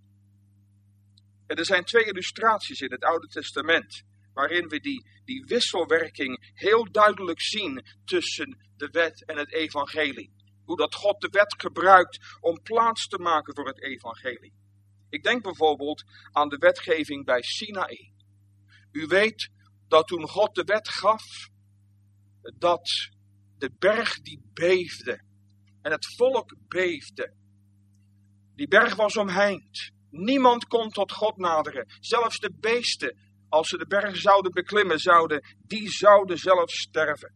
En er zijn twee illustraties in het Oude Testament, waarin we die, die wisselwerking heel duidelijk zien tussen de wet en het evangelie. Hoe dat God de wet gebruikt om plaats te maken voor het evangelie. Ik denk bijvoorbeeld aan de wetgeving bij Sinaï. U weet dat toen God de wet gaf, dat de berg die beefde en het volk beefde. Die berg was omheind. Niemand kon tot God naderen. Zelfs de beesten, als ze de berg zouden beklimmen, zouden, die zouden zelf sterven.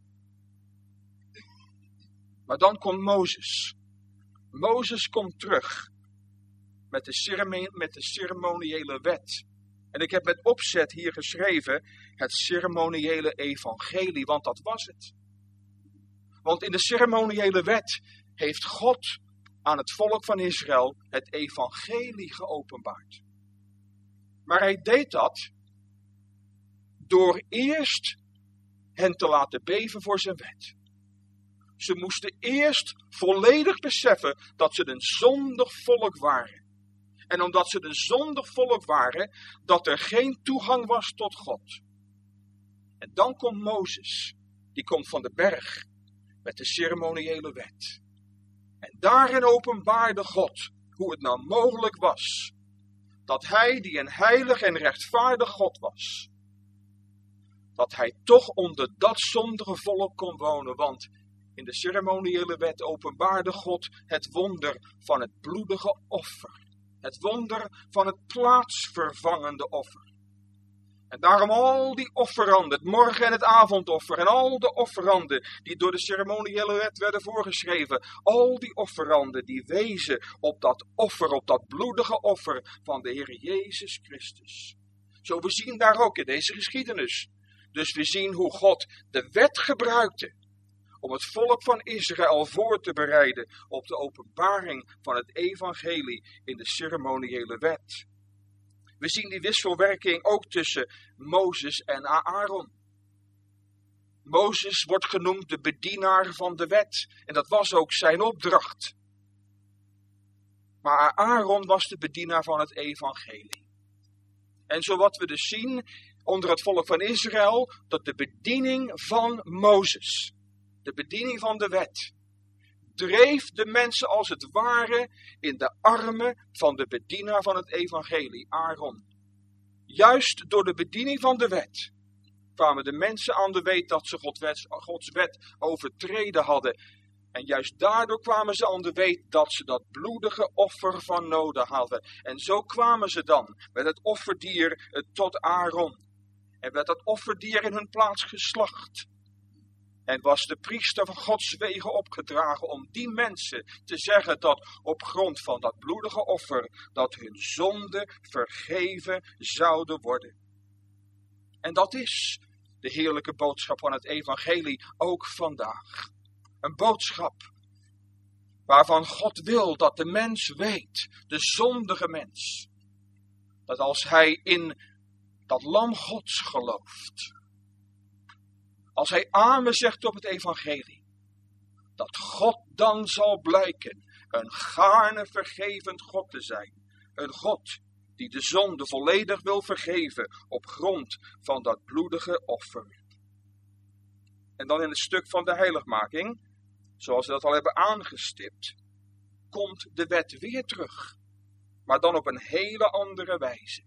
Maar dan komt Mozes. Mozes komt terug met de, ceremon- met de ceremoniële wet. En ik heb met opzet hier geschreven het ceremoniële evangelie, want dat was het. Want in de ceremoniële wet heeft God aan het volk van Israël het evangelie geopenbaard. Maar hij deed dat door eerst hen te laten beven voor zijn wet. Ze moesten eerst volledig beseffen dat ze een zondig volk waren. En omdat ze een zondig volk waren, dat er geen toegang was tot God. En dan komt Mozes, die komt van de berg met de ceremoniële wet. En daarin openbaarde God hoe het nou mogelijk was dat hij, die een heilig en rechtvaardig God was, dat hij toch onder dat zondige volk kon wonen. Want in de ceremoniële wet openbaarde God het wonder van het bloedige offer. Het wonder van het plaatsvervangende offer. En daarom al die offeranden, het morgen- en het avondoffer en al de offeranden die door de ceremoniële wet werden voorgeschreven. Al die offeranden die wezen op dat offer, op dat bloedige offer van de Heer Jezus Christus. Zo we zien daar ook in deze geschiedenis. Dus we zien hoe God de wet gebruikte om het volk van Israël voor te bereiden op de openbaring van het evangelie in de ceremoniële wet. We zien die wisselwerking ook tussen Mozes en Aaron. Mozes wordt genoemd de bedienaar van de wet en dat was ook zijn opdracht. Maar Aaron was de bedienaar van het evangelie. En zo wat we dus zien onder het volk van Israël, dat de bediening van Mozes, de bediening van de wet, dreef de mensen als het ware in de armen van de bedienaar van het evangelie, Aaron. Juist door de bediening van de wet kwamen de mensen aan de weet dat ze Gods wet overtreden hadden. En juist daardoor kwamen ze aan de weet dat ze dat bloedige offer van nodig hadden. En zo kwamen ze dan met het offerdier tot Aaron. En werd dat offerdier in hun plaats geslacht. En was de priester van Gods wegen opgedragen om die mensen te zeggen dat op grond van dat bloedige offer, dat hun zonden vergeven zouden worden. En dat is de heerlijke boodschap van het evangelie ook vandaag. Een boodschap waarvan God wil dat de mens weet, de zondige mens, dat als hij in dat lam Gods gelooft, als hij amen zegt op het evangelie, dat God dan zal blijken een gaarne vergevend God te zijn. Een God die de zonde volledig wil vergeven op grond van dat bloedige offer. En dan in het stuk van de heiligmaking, zoals we dat al hebben aangestipt, komt de wet weer terug. Maar dan op een hele andere wijze.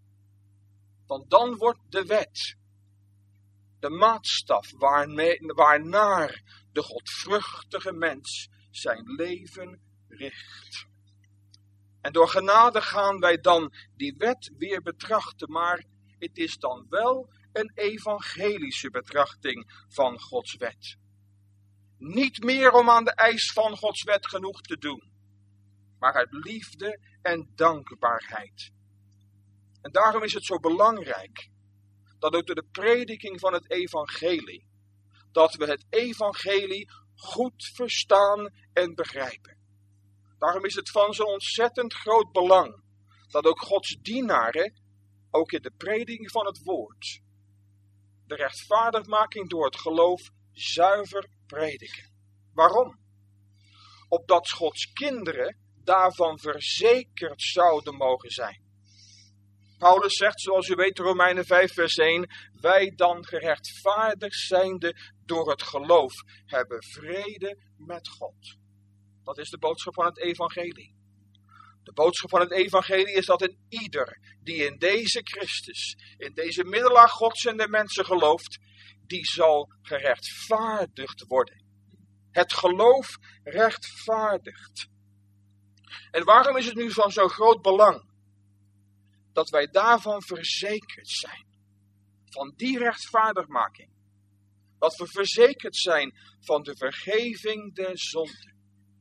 Want dan wordt de wet de maatstaf waarmee, waarnaar de godvruchtige mens zijn leven richt. En door genade gaan wij dan die wet weer betrachten, maar het is dan wel een evangelische betrachting van Gods wet. Niet meer om aan de eis van Gods wet genoeg te doen, maar uit liefde en dankbaarheid. En daarom is het zo belangrijk dat ook door de prediking van het evangelie, dat we het evangelie goed verstaan en begrijpen. Daarom is het van zo'n ontzettend groot belang dat ook Gods dienaren, ook in de prediking van het woord, de rechtvaardigmaking door het geloof zuiver prediken. Waarom? Opdat Gods kinderen daarvan verzekerd zouden mogen zijn. Paulus zegt, zoals u weet, Romeinen vijf vers één, wij dan gerechtvaardigd zijnde door het geloof hebben vrede met God. Dat is de boodschap van het evangelie. De boodschap van het evangelie is dat een ieder die in deze Christus, in deze middelaar Gods en de mensen gelooft, die zal gerechtvaardigd worden. Het geloof rechtvaardigt. En waarom is het nu van zo groot belang dat wij daarvan verzekerd zijn? Van die rechtvaardigmaking. Dat we verzekerd zijn van de vergeving der zonden.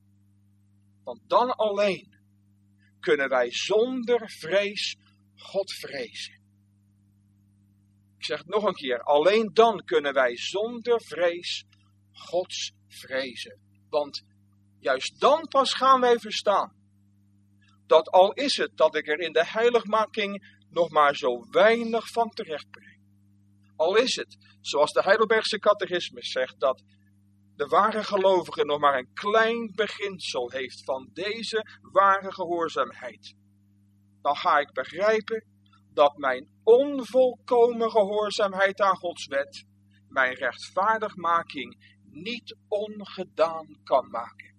Want dan alleen kunnen wij zonder vrees God vrezen. Ik zeg het nog een keer. Alleen dan kunnen wij zonder vrees Gods vrezen. Want juist dan pas gaan wij verstaan dat al is het dat ik er in de heiligmaking nog maar zo weinig van terecht breng. Al is het, zoals de Heidelbergse catechismus zegt, dat de ware gelovige nog maar een klein beginsel heeft van deze ware gehoorzaamheid. Dan ga ik begrijpen dat mijn onvolkomen gehoorzaamheid aan Gods wet mijn rechtvaardigmaking niet ongedaan kan maken.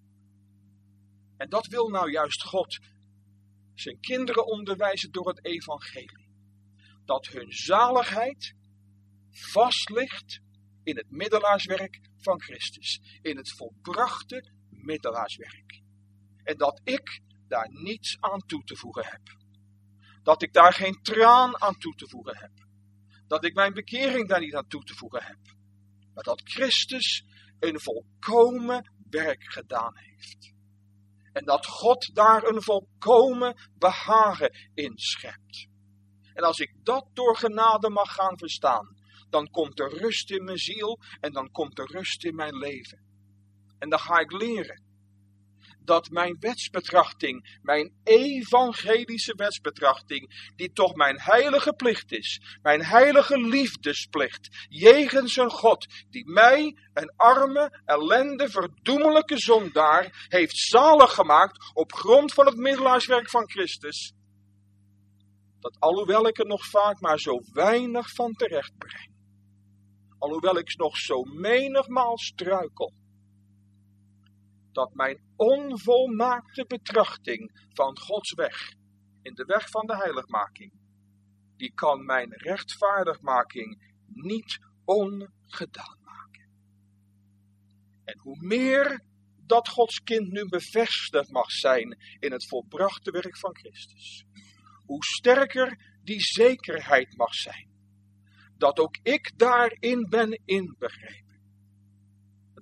En dat wil nou juist God zijn kinderen onderwijzen door het evangelie. Dat hun zaligheid vast ligt in het middelaarswerk van Christus. In het volbrachte middelaarswerk. En dat ik daar niets aan toe te voegen heb. Dat ik daar geen traan aan toe te voegen heb. Dat ik mijn bekering daar niet aan toe te voegen heb. Maar dat Christus een volkomen werk gedaan heeft. En dat God daar een volkomen behagen in schept. En als ik dat door genade mag gaan verstaan, dan komt er rust in mijn ziel en dan komt er rust in mijn leven. En dan ga ik leren dat mijn wetsbetrachting, mijn evangelische wetsbetrachting, die toch mijn heilige plicht is, mijn heilige liefdesplicht, jegens een God die mij, een arme, ellende, verdoemelijke zondaar, heeft zalig gemaakt op grond van het middelaarswerk van Christus, dat alhoewel ik er nog vaak maar zo weinig van terecht breng, alhoewel ik nog zo menigmaal struikel, dat mijn onvolmaakte betrachting van Gods weg, in de weg van de heiligmaking, die kan mijn rechtvaardigmaking niet ongedaan maken. En hoe meer dat Gods kind nu bevestigd mag zijn in het volbrachte werk van Christus, hoe sterker die zekerheid mag zijn, dat ook ik daarin ben inbegrepen.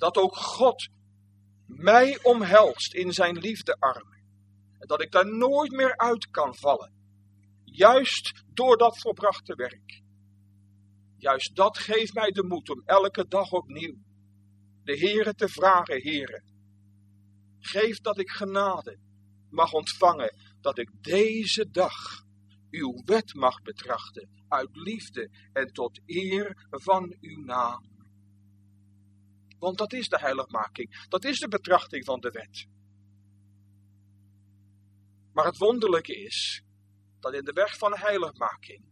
Dat ook God mij omhelst in zijn liefdearmen. En dat ik daar nooit meer uit kan vallen. Juist door dat volbrachte werk. Juist dat geeft mij de moed om elke dag opnieuw de Heere te vragen, Heere. Geef dat ik genade mag ontvangen, dat ik deze dag uw wet mag betrachten, uit liefde en tot eer van uw naam. Want dat is de heiligmaking, dat is de betrachting van de wet. Maar het wonderlijke is, dat in de weg van heiligmaking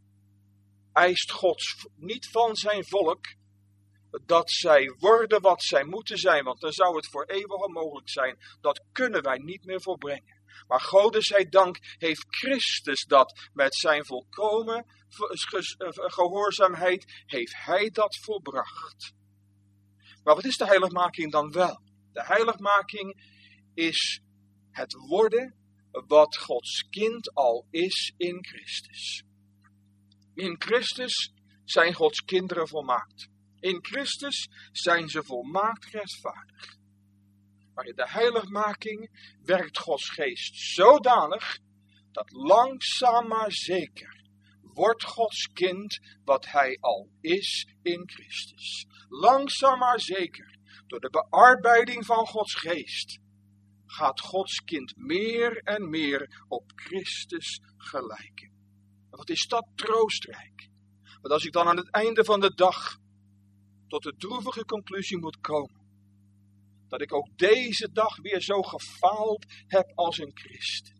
eist God niet van zijn volk dat zij worden wat zij moeten zijn, want dan zou het voor eeuwig onmogelijk zijn. Dat kunnen wij niet meer volbrengen. Maar Gode zij dank heeft Christus dat met zijn volkomen gehoorzaamheid, heeft hij dat volbracht. Maar wat is de heiligmaking dan wel? De heiligmaking is het worden wat Gods kind al is in Christus. In Christus zijn Gods kinderen volmaakt. In Christus zijn ze volmaakt rechtvaardig. Maar in de heiligmaking werkt Gods geest zodanig dat langzaam maar zeker wordt Gods kind wat hij al is in Christus. Langzaam maar zeker, door de bearbeiding van Gods geest, gaat Gods kind meer en meer op Christus gelijken. En wat is dat troostrijk? Want als ik dan aan het einde van de dag tot de droevige conclusie moet komen, dat ik ook deze dag weer zo gefaald heb als een christen.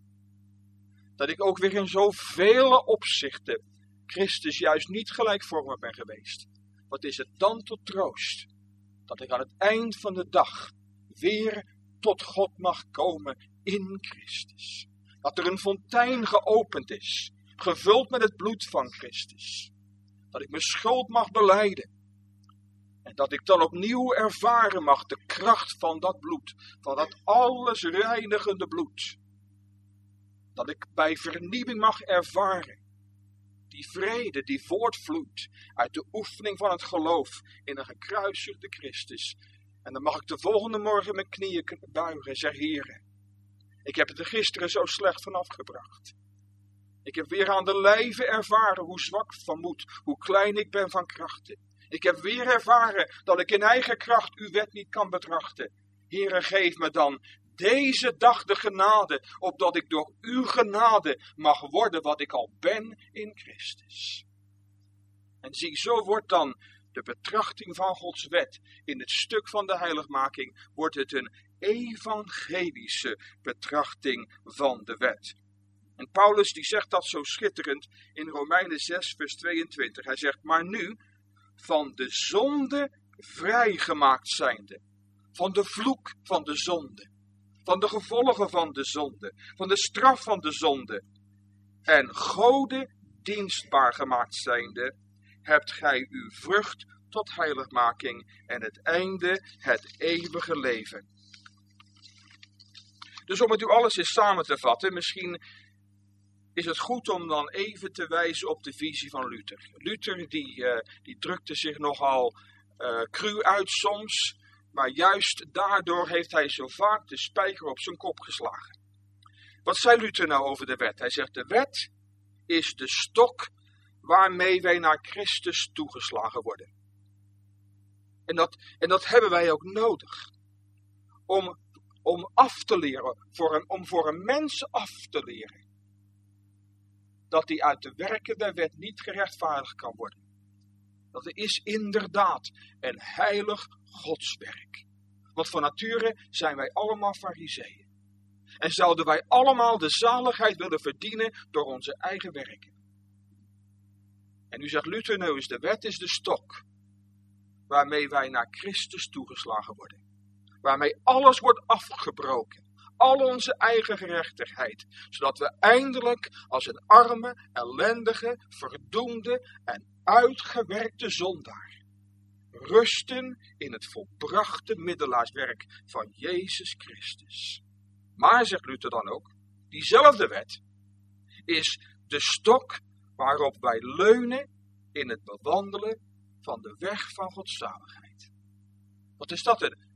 Dat ik ook weer in zoveel opzichten Christus juist niet gelijkvormig ben geweest. Wat is het dan tot troost? Dat ik aan het eind van de dag weer tot God mag komen in Christus. Dat er een fontein geopend is, gevuld met het bloed van Christus. Dat ik mijn schuld mag belijden. En dat ik dan opnieuw ervaren mag de kracht van dat bloed, van dat alles reinigende bloed. Dat ik bij vernieuwing mag ervaren die vrede die voortvloeit uit de oefening van het geloof in een gekruisigde Christus. En dan mag ik de volgende morgen mijn knieën buigen en zeggen, Heere, ik heb het er gisteren zo slecht vanaf gebracht. Ik heb weer aan de lijve ervaren hoe zwak van moed, hoe klein ik ben van krachten. Ik heb weer ervaren dat ik in eigen kracht uw wet niet kan betrachten. Heere, geef me dan deze dag de genade, opdat ik door uw genade mag worden wat ik al ben in Christus. En zie, zo wordt dan de betrachting van Gods wet in het stuk van de heiligmaking, wordt het een evangelische betrachting van de wet. En Paulus die zegt dat zo schitterend in Romeinen zes vers tweeëntwintig. Hij zegt, maar nu van de zonde vrijgemaakt zijnde, van de vloek van de zonde, van de gevolgen van de zonde, van de straf van de zonde, en Gode dienstbaar gemaakt zijnde, hebt gij uw vrucht tot heiligmaking en het einde het eeuwige leven. Dus om het u alles eens samen te vatten, misschien is het goed om dan even te wijzen op de visie van Luther. Luther die, uh, die drukte zich nogal uh, cru uit soms, maar juist daardoor heeft hij zo vaak de spijker op zijn kop geslagen. Wat zei Luther nou over de wet? Hij zegt, de wet is de stok waarmee wij naar Christus toegeslagen worden. En dat, en dat hebben wij ook nodig. Om, om af te leren, voor een, om voor een mens af te leren, dat hij uit de werken der wet niet gerechtvaardigd kan worden. Dat er is inderdaad een heilig godswerk. Want van nature zijn wij allemaal farizeeën. En zouden wij allemaal de zaligheid willen verdienen door onze eigen werken. En nu zegt Luther, nou is de wet is de stok waarmee wij naar Christus toegeslagen worden. Waarmee alles wordt afgebroken. Al onze eigen gerechtigheid. Zodat we eindelijk als een arme, ellendige, verdoemde en uitgewerkte zondaar rusten in het volbrachte middelaarswerk van Jezus Christus. Maar, zegt Luther dan ook, diezelfde wet is de stok waarop wij leunen in het bewandelen van de weg van Godszaligheid. Wat is dat? Een,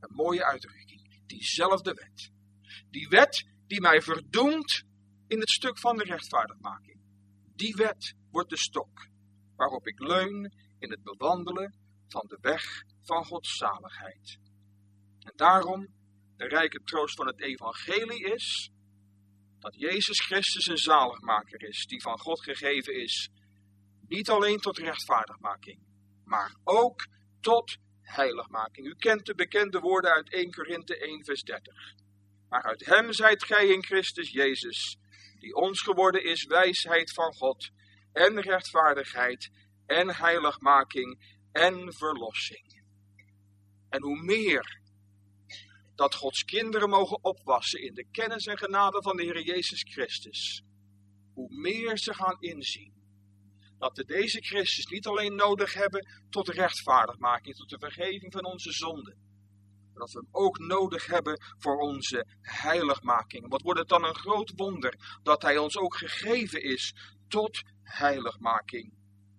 Een mooie uitdrukking. Diezelfde wet. Die wet die mij verdoemt in het stuk van de rechtvaardigmaking. Die wet wordt de stok waarop ik leun in het bewandelen van de weg van Gods zaligheid. En daarom de rijke troost van het evangelie is dat Jezus Christus een zaligmaker is, die van God gegeven is, niet alleen tot rechtvaardigmaking, maar ook tot heiligmaking. U kent de bekende woorden uit eerste Korinthe één vers dertig. Maar uit hem zijt gij in Christus Jezus, die ons geworden is wijsheid van God en rechtvaardigheid en heiligmaking en verlossing. En hoe meer dat Gods kinderen mogen opwassen in de kennis en genade van de Heer Jezus Christus, hoe meer ze gaan inzien dat we deze Christus niet alleen nodig hebben tot rechtvaardigmaking, tot de vergeving van onze zonden, maar dat we hem ook nodig hebben voor onze heiligmaking. Wat wordt het dan een groot wonder dat hij ons ook gegeven is tot heiligmaking.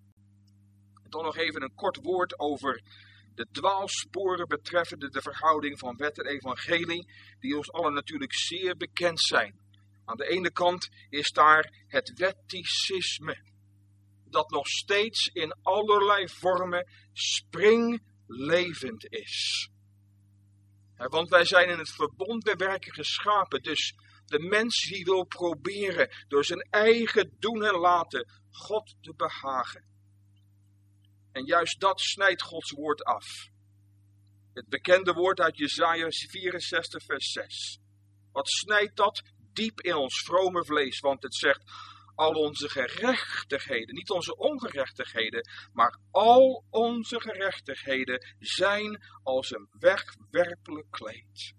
En dan nog even een kort woord over de dwaalsporen betreffende de verhouding van wet en evangelie, die ons allen natuurlijk zeer bekend zijn. Aan de ene kant is daar het wetticisme, dat nog steeds in allerlei vormen springlevend is. Want wij zijn in het verbond der werken geschapen, dus de mens die wil proberen door zijn eigen doen en laten God te behagen. En juist dat snijdt Gods woord af. Het bekende woord uit Jesaja vierenzestig vers zes. Wat snijdt dat diep in ons vrome vlees, want het zegt: al onze gerechtigheden, niet onze ongerechtigheden, maar al onze gerechtigheden zijn als een wegwerpelijk kleed.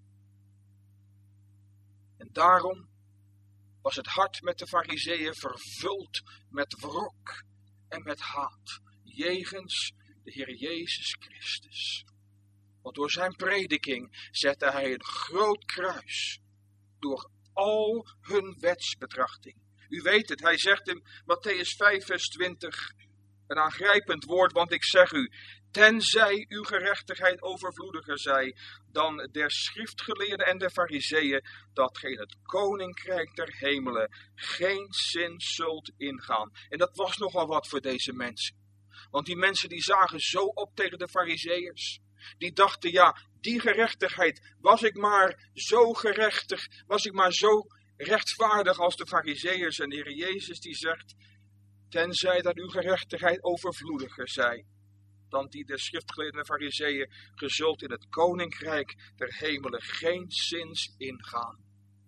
En daarom was het hart met de Farizeeën vervuld met wrok en met haat jegens de Heer Jezus Christus. Want door zijn prediking zette hij een groot kruis door al hun wetsbetrachting. U weet het, hij zegt in Mattheüs vijf vers twintig, een aangrijpend woord, want ik zeg u, tenzij uw gerechtigheid overvloediger zij dan der schriftgeleerden en der farizeeën, dat gij in het koninkrijk der hemelen geen zin zult ingaan. En dat was nogal wat voor deze mensen. Want die mensen die zagen zo op tegen de farizeeërs. Die dachten, ja, die gerechtigheid, was ik maar zo gerechtig, was ik maar zo rechtvaardig als de farizeeërs. En de Heer Jezus die zegt, tenzij dat uw gerechtigheid overvloediger zij dan die der schriftgeleerden en farizeeën, ge zult in het koninkrijk der hemelen geen zins ingaan.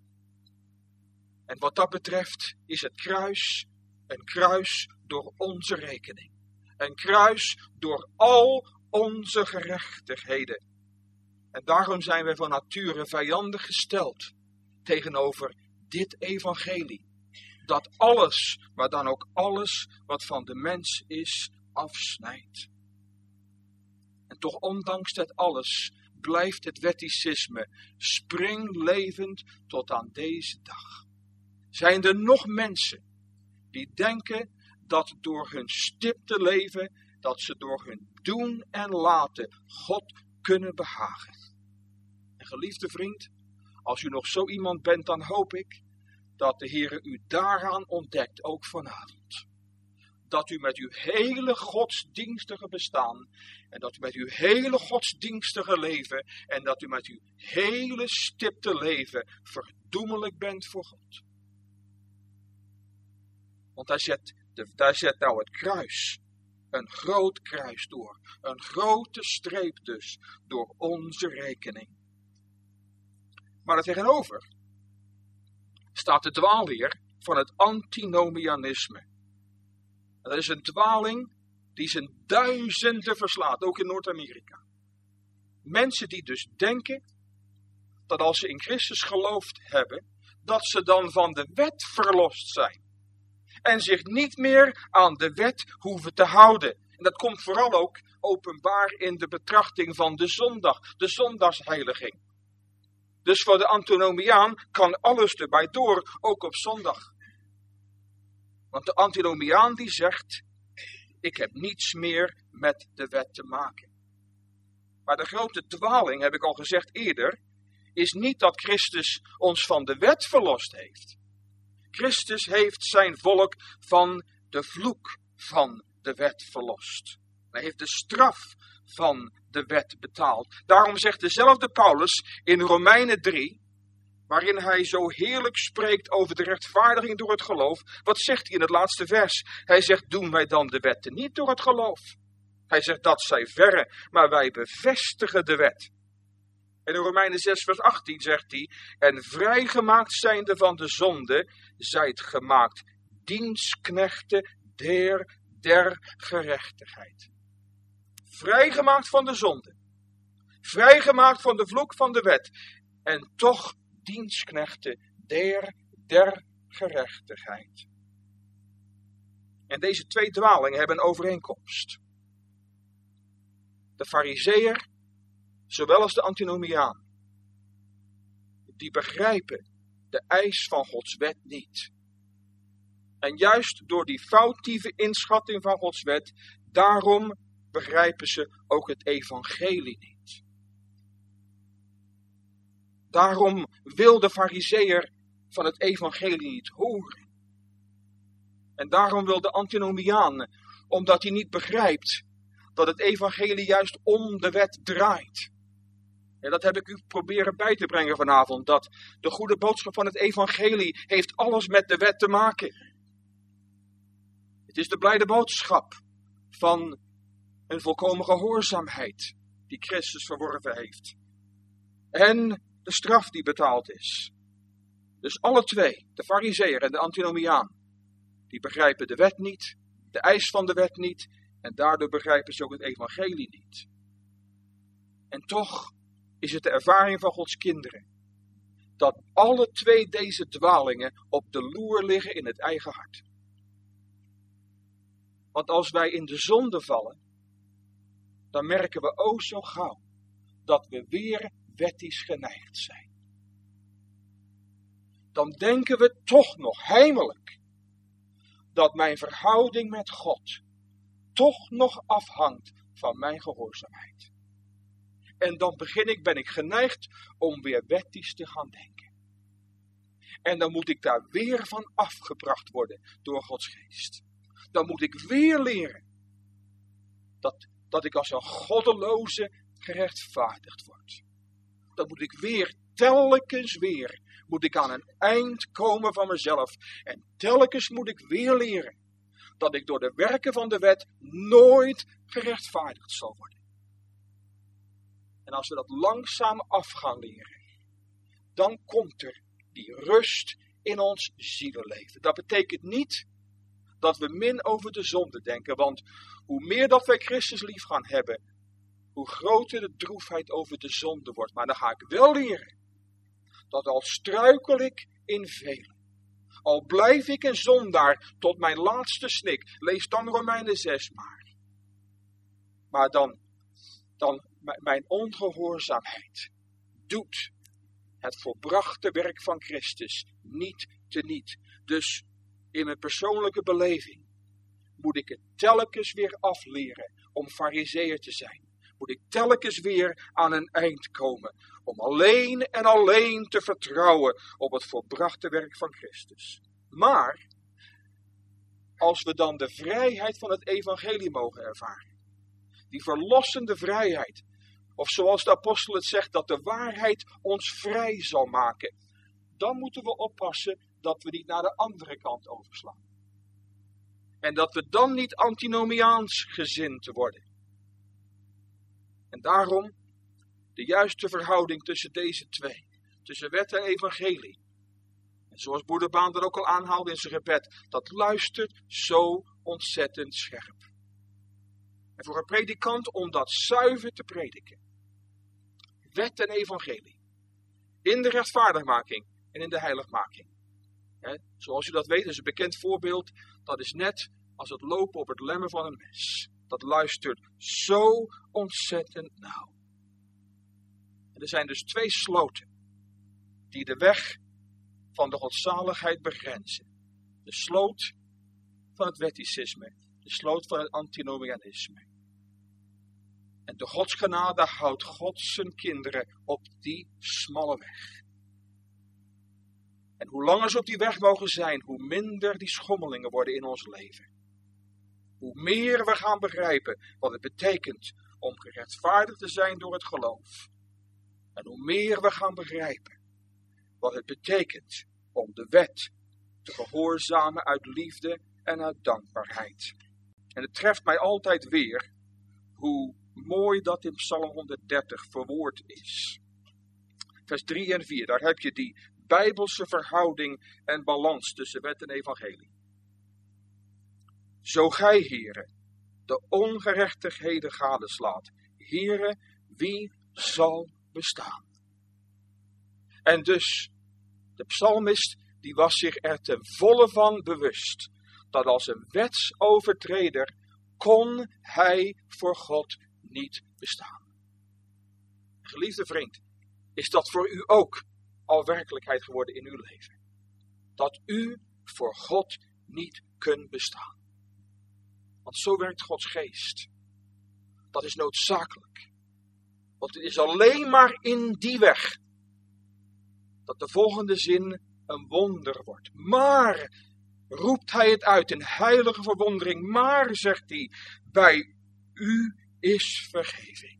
En wat dat betreft is het kruis een kruis door onze rekening. Een kruis door al onze gerechtigheden. En daarom zijn wij van nature vijandig gesteld tegenover dit evangelie. Dat alles, maar dan ook alles wat van de mens is, afsnijdt. En toch ondanks dat alles blijft het wetticisme springlevend tot aan deze dag. Zijn er nog mensen die denken dat door hun stipte leven, dat ze door hun doen en laten God kunnen behagen. En geliefde vriend, als u nog zo iemand bent, dan hoop ik dat de Heer u daaraan ontdekt, ook vanavond. Dat u met uw hele godsdienstige bestaan, en dat u met uw hele godsdienstige leven, en dat u met uw hele stipte leven verdoemelijk bent voor God. Want hij zet, de, daar zet nou het kruis, een groot kruis door, een grote streep dus, door onze rekening. Maar er tegenover staat de dwaalleer van het antinomianisme. En dat is een dwaling die zijn duizenden verslaat, ook in Noord-Amerika. Mensen die dus denken dat als ze in Christus geloofd hebben, dat ze dan van de wet verlost zijn. En zich niet meer aan de wet hoeven te houden. En dat komt vooral ook openbaar in de betrachting van de zondag, de zondagsheiliging. Dus voor de antinomiaan kan alles erbij door, ook op zondag. Want de antinomiaan die zegt, ik heb niets meer met de wet te maken. Maar de grote dwaling, heb ik al gezegd eerder, is niet dat Christus ons van de wet verlost heeft. Christus heeft zijn volk van de vloek van de wet verlost. Hij heeft de straf van de wet betaald. Daarom zegt dezelfde Paulus in Romeinen drie, waarin hij zo heerlijk spreekt over de rechtvaardiging door het geloof. Wat zegt hij in het laatste vers? Hij zegt, doen wij dan de wetten niet door het geloof? Hij zegt, dat zij verre, maar wij bevestigen de wet. En in Romeinen zes vers achttien zegt hij, en vrijgemaakt zijnde van de zonde, zijt gemaakt dienstknechten der, der gerechtigheid. Vrijgemaakt van de zonde. Vrijgemaakt van de vloek van de wet. En toch dienstknechten der, der gerechtigheid. En deze twee dwalingen hebben een overeenkomst. De Farizeeër, zowel als de antinomiaan, die begrijpen de eis van Gods wet niet. En juist door die foutieve inschatting van Gods wet, daarom begrijpen ze ook het evangelie niet. Daarom wil de Farizeeër van het evangelie niet horen. En daarom wil de antinomiaan, omdat hij niet begrijpt dat het evangelie juist om de wet draait. En dat heb ik u proberen bij te brengen vanavond, dat de goede boodschap van het evangelie heeft alles met de wet te maken. Het is de blijde boodschap van een volkomen gehoorzaamheid die Christus verworven heeft. En de straf die betaald is. Dus alle twee, de Farizeeër en de antinomiaan, die begrijpen de wet niet, de eis van de wet niet, en daardoor begrijpen ze ook het evangelie niet. En toch is het de ervaring van Gods kinderen, dat alle twee deze dwalingen op de loer liggen in het eigen hart. Want als wij in de zonde vallen, dan merken we o zo gauw dat we weer wettisch geneigd zijn. Dan denken we toch nog heimelijk dat mijn verhouding met God toch nog afhangt van mijn gehoorzaamheid. En dan begin ik, ben ik geneigd om weer wettisch te gaan denken. En dan moet ik daar weer van afgebracht worden door Gods geest. Dan moet ik weer leren dat, dat ik als een goddeloze gerechtvaardigd word. Dan moet ik weer, telkens weer, moet ik aan een eind komen van mezelf. En telkens moet ik weer leren dat ik door de werken van de wet nooit gerechtvaardigd zal worden. En als we dat langzaam af gaan leren, dan komt er die rust in ons zielenleven. Dat betekent niet dat we min over de zonde denken, want hoe meer dat wij Christus lief gaan hebben, hoe groter de droefheid over de zonde wordt. Maar dan ga ik wel leren dat al struikel ik in velen, al blijf ik een zondaar tot mijn laatste snik, lees dan Romeinen zes maar. Maar dan, dan mijn ongehoorzaamheid doet het volbrachte werk van Christus niet teniet. Dus in mijn persoonlijke beleving moet ik het telkens weer afleren om farizeeër te zijn. Moet ik telkens weer aan een eind komen om alleen en alleen te vertrouwen op het volbrachte werk van Christus. Maar als we dan de vrijheid van het evangelie mogen ervaren, die verlossende vrijheid, of zoals de apostel het zegt, dat de waarheid ons vrij zal maken, dan moeten we oppassen dat we niet naar de andere kant overslaan. En dat we dan niet antinomiaans gezind worden. En daarom de juiste verhouding tussen deze twee, tussen wet en evangelie. En zoals broeder Baan er ook al aanhaalde in zijn gebed, dat luistert zo ontzettend scherp. En voor een predikant om dat zuiver te prediken, wet en evangelie, in de rechtvaardigmaking en in de heiligmaking. He, zoals u dat weet, is een bekend voorbeeld, dat is net als het lopen op het lemmen van een mes. Dat luistert zo ontzettend nauw. En er zijn dus twee sloten die de weg van de godzaligheid begrenzen. De sloot van het wetticisme, de sloot van het antinomianisme. En door Gods genade houdt God zijn kinderen op die smalle weg. En hoe langer ze op die weg mogen zijn, hoe minder die schommelingen worden in ons leven. Hoe meer we gaan begrijpen wat het betekent om gerechtvaardigd te zijn door het geloof. En hoe meer we gaan begrijpen wat het betekent om de wet te gehoorzamen uit liefde en uit dankbaarheid. En het treft mij altijd weer hoe mooi dat in Psalm honderddertig verwoord is. Vers drie en vier, daar heb je die Bijbelse verhouding en balans tussen wet en evangelie. Zo gij, Heere, de ongerechtigheden gadeslaat, Heere, wie zal bestaan? En dus, de psalmist, die was zich er ten volle van bewust, dat als een wetsovertreder kon hij voor God niet bestaan. Geliefde vriend, is dat voor u ook al werkelijkheid geworden in uw leven? Dat u voor God niet kunt bestaan. Want zo werkt Gods geest. Dat is noodzakelijk. Want het is alleen maar in die weg dat de volgende zin een wonder wordt. Maar, roept hij het uit in heilige verwondering, maar, zegt hij, bij u is vergeving.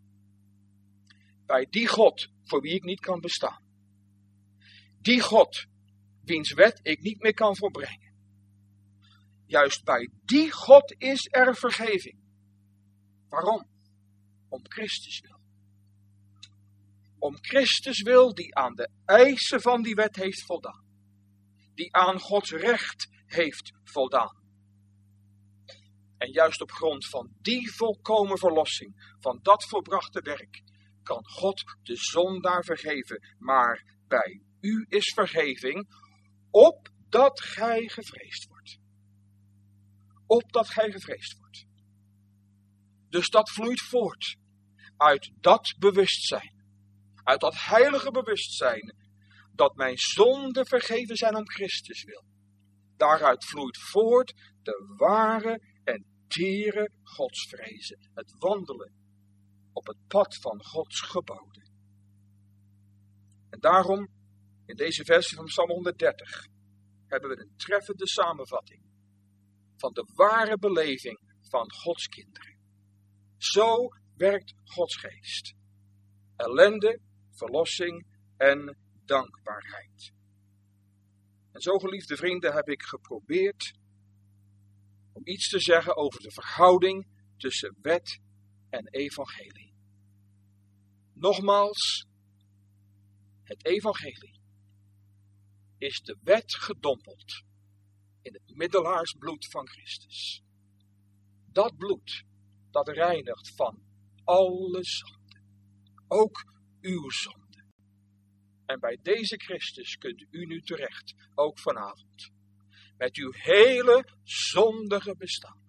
Bij die God voor wie ik niet kan bestaan. Die God wiens wet ik niet meer kan volbrengen. Juist bij die God is er vergeving. Waarom? Om Christus wil. Om Christus wil die aan de eisen van die wet heeft voldaan. Die aan Gods recht heeft voldaan. En juist op grond van die volkomen verlossing, van dat volbrachte werk, kan God de zondaar vergeven. Maar bij u is vergeving, opdat gij gevreesd wordt. Opdat gij gevreesd wordt. Dus dat vloeit voort uit dat bewustzijn. Uit dat heilige bewustzijn dat mijn zonden vergeven zijn om Christus wil. Daaruit vloeit voort de ware en tere godsvrezen. Het wandelen op het pad van Gods geboden. En daarom, in deze versie van Psalm honderddertig, hebben we een treffende samenvatting van de ware beleving van Gods kinderen. Zo werkt Gods geest. Ellende, verlossing en dankbaarheid. En zo, geliefde vrienden, heb ik geprobeerd om iets te zeggen over de verhouding tussen wet en evangelie. Nogmaals, het evangelie is de wet gedompeld in het middelaarsbloed van Christus. Dat bloed, dat reinigt van alle zonde, ook uw zonde. En bij deze Christus kunt u nu terecht, ook vanavond, met uw hele zondige bestaan.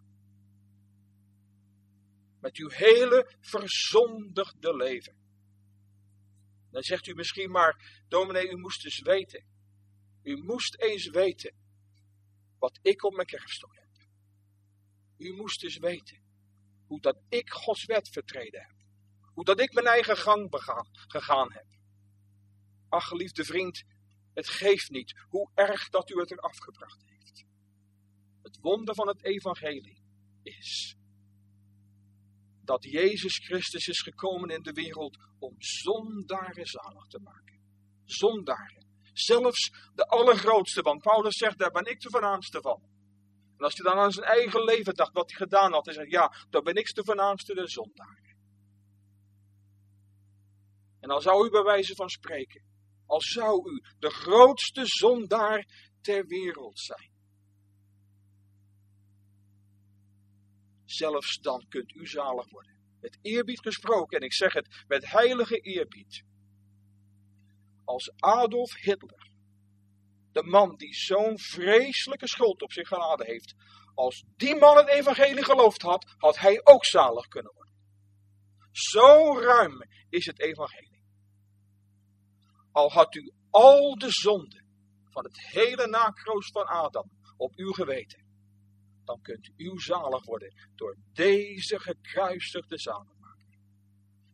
Met uw hele verzondigde leven. Dan zegt u misschien maar, dominee, u moest dus weten. U moest eens weten wat ik op mijn kerfstok heb. U moest dus weten hoe dat ik Gods wet vertreden heb. Hoe dat ik mijn eigen gang begaan, gegaan heb. Ach, geliefde vriend, het geeft niet hoe erg dat u het er afgebracht heeft. Het wonder van het evangelie is dat Jezus Christus is gekomen in de wereld om zondaren zalig te maken. Zondaren. Zelfs de allergrootste, want Paulus zegt, daar ben ik de voornaamste van. En als hij dan aan zijn eigen leven dacht, wat hij gedaan had, hij zegt, ja, dan ben ik de voornaamste, de zondaar. En dan zou u bij wijze van spreken, al zou u de grootste zondaar ter wereld zijn. Zelfs dan kunt u zalig worden. Met eerbied gesproken, en ik zeg het met heilige eerbied. Als Adolf Hitler, de man die zo'n vreselijke schuld op zich geladen heeft, als die man het evangelie geloofd had, had hij ook zalig kunnen worden. Zo ruim is het evangelie. Al had u al de zonden van het hele nakroost van Adam op uw geweten, dan kunt u zalig worden door deze gekruisigde zaligmaker.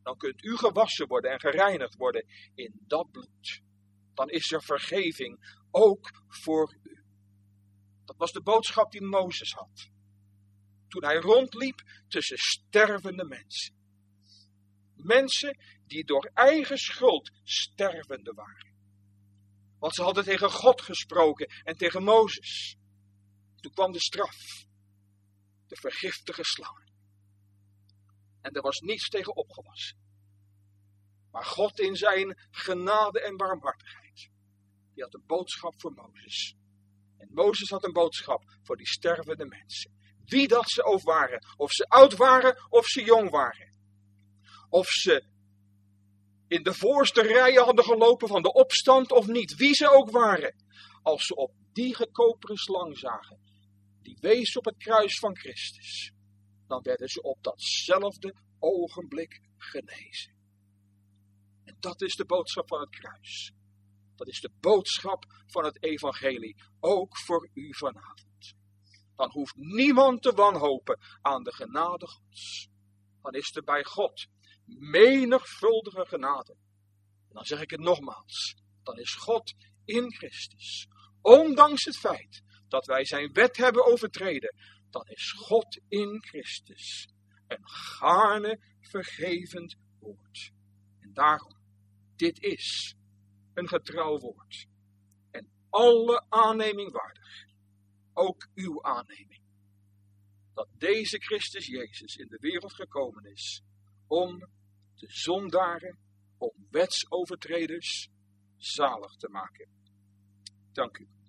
dan kunt u gewassen worden en gereinigd worden in dat bloed. Dan is er vergeving, ook voor u. Dat was de boodschap die Mozes had. Toen hij rondliep tussen stervende mensen. Mensen die door eigen schuld stervende waren. Want ze hadden tegen God gesproken en tegen Mozes. Toen kwam de straf. De vergiftige slangen. En er was niets tegen opgewassen. Maar God in zijn genade en barmhartigheid. Die had een boodschap voor Mozes. En Mozes had een boodschap voor die stervende mensen. Wie dat ze ook waren. Of ze oud waren of ze jong waren. Of ze in de voorste rijen hadden gelopen van de opstand of niet. Wie ze ook waren. Als ze op die gekoperen slang zagen. Die wees op het kruis van Christus. Dan werden ze op datzelfde ogenblik genezen. En dat is de boodschap van het kruis. Dat is de boodschap van het evangelie. Ook voor u vanavond. Dan hoeft niemand te wanhopen aan de genade Gods. Dan is er bij God menigvuldige genade. En dan zeg ik het nogmaals. Dan is God in Christus. Ondanks het feit dat wij zijn wet hebben overtreden. Dan is God in Christus een gaarne vergevend woord. En daarom, dit is een getrouw woord. En alle aanneming waardig. Ook uw aanneming. Dat deze Christus Jezus in de wereld gekomen is. Om de zondaren, om wetsovertreders zalig te maken. Dank u.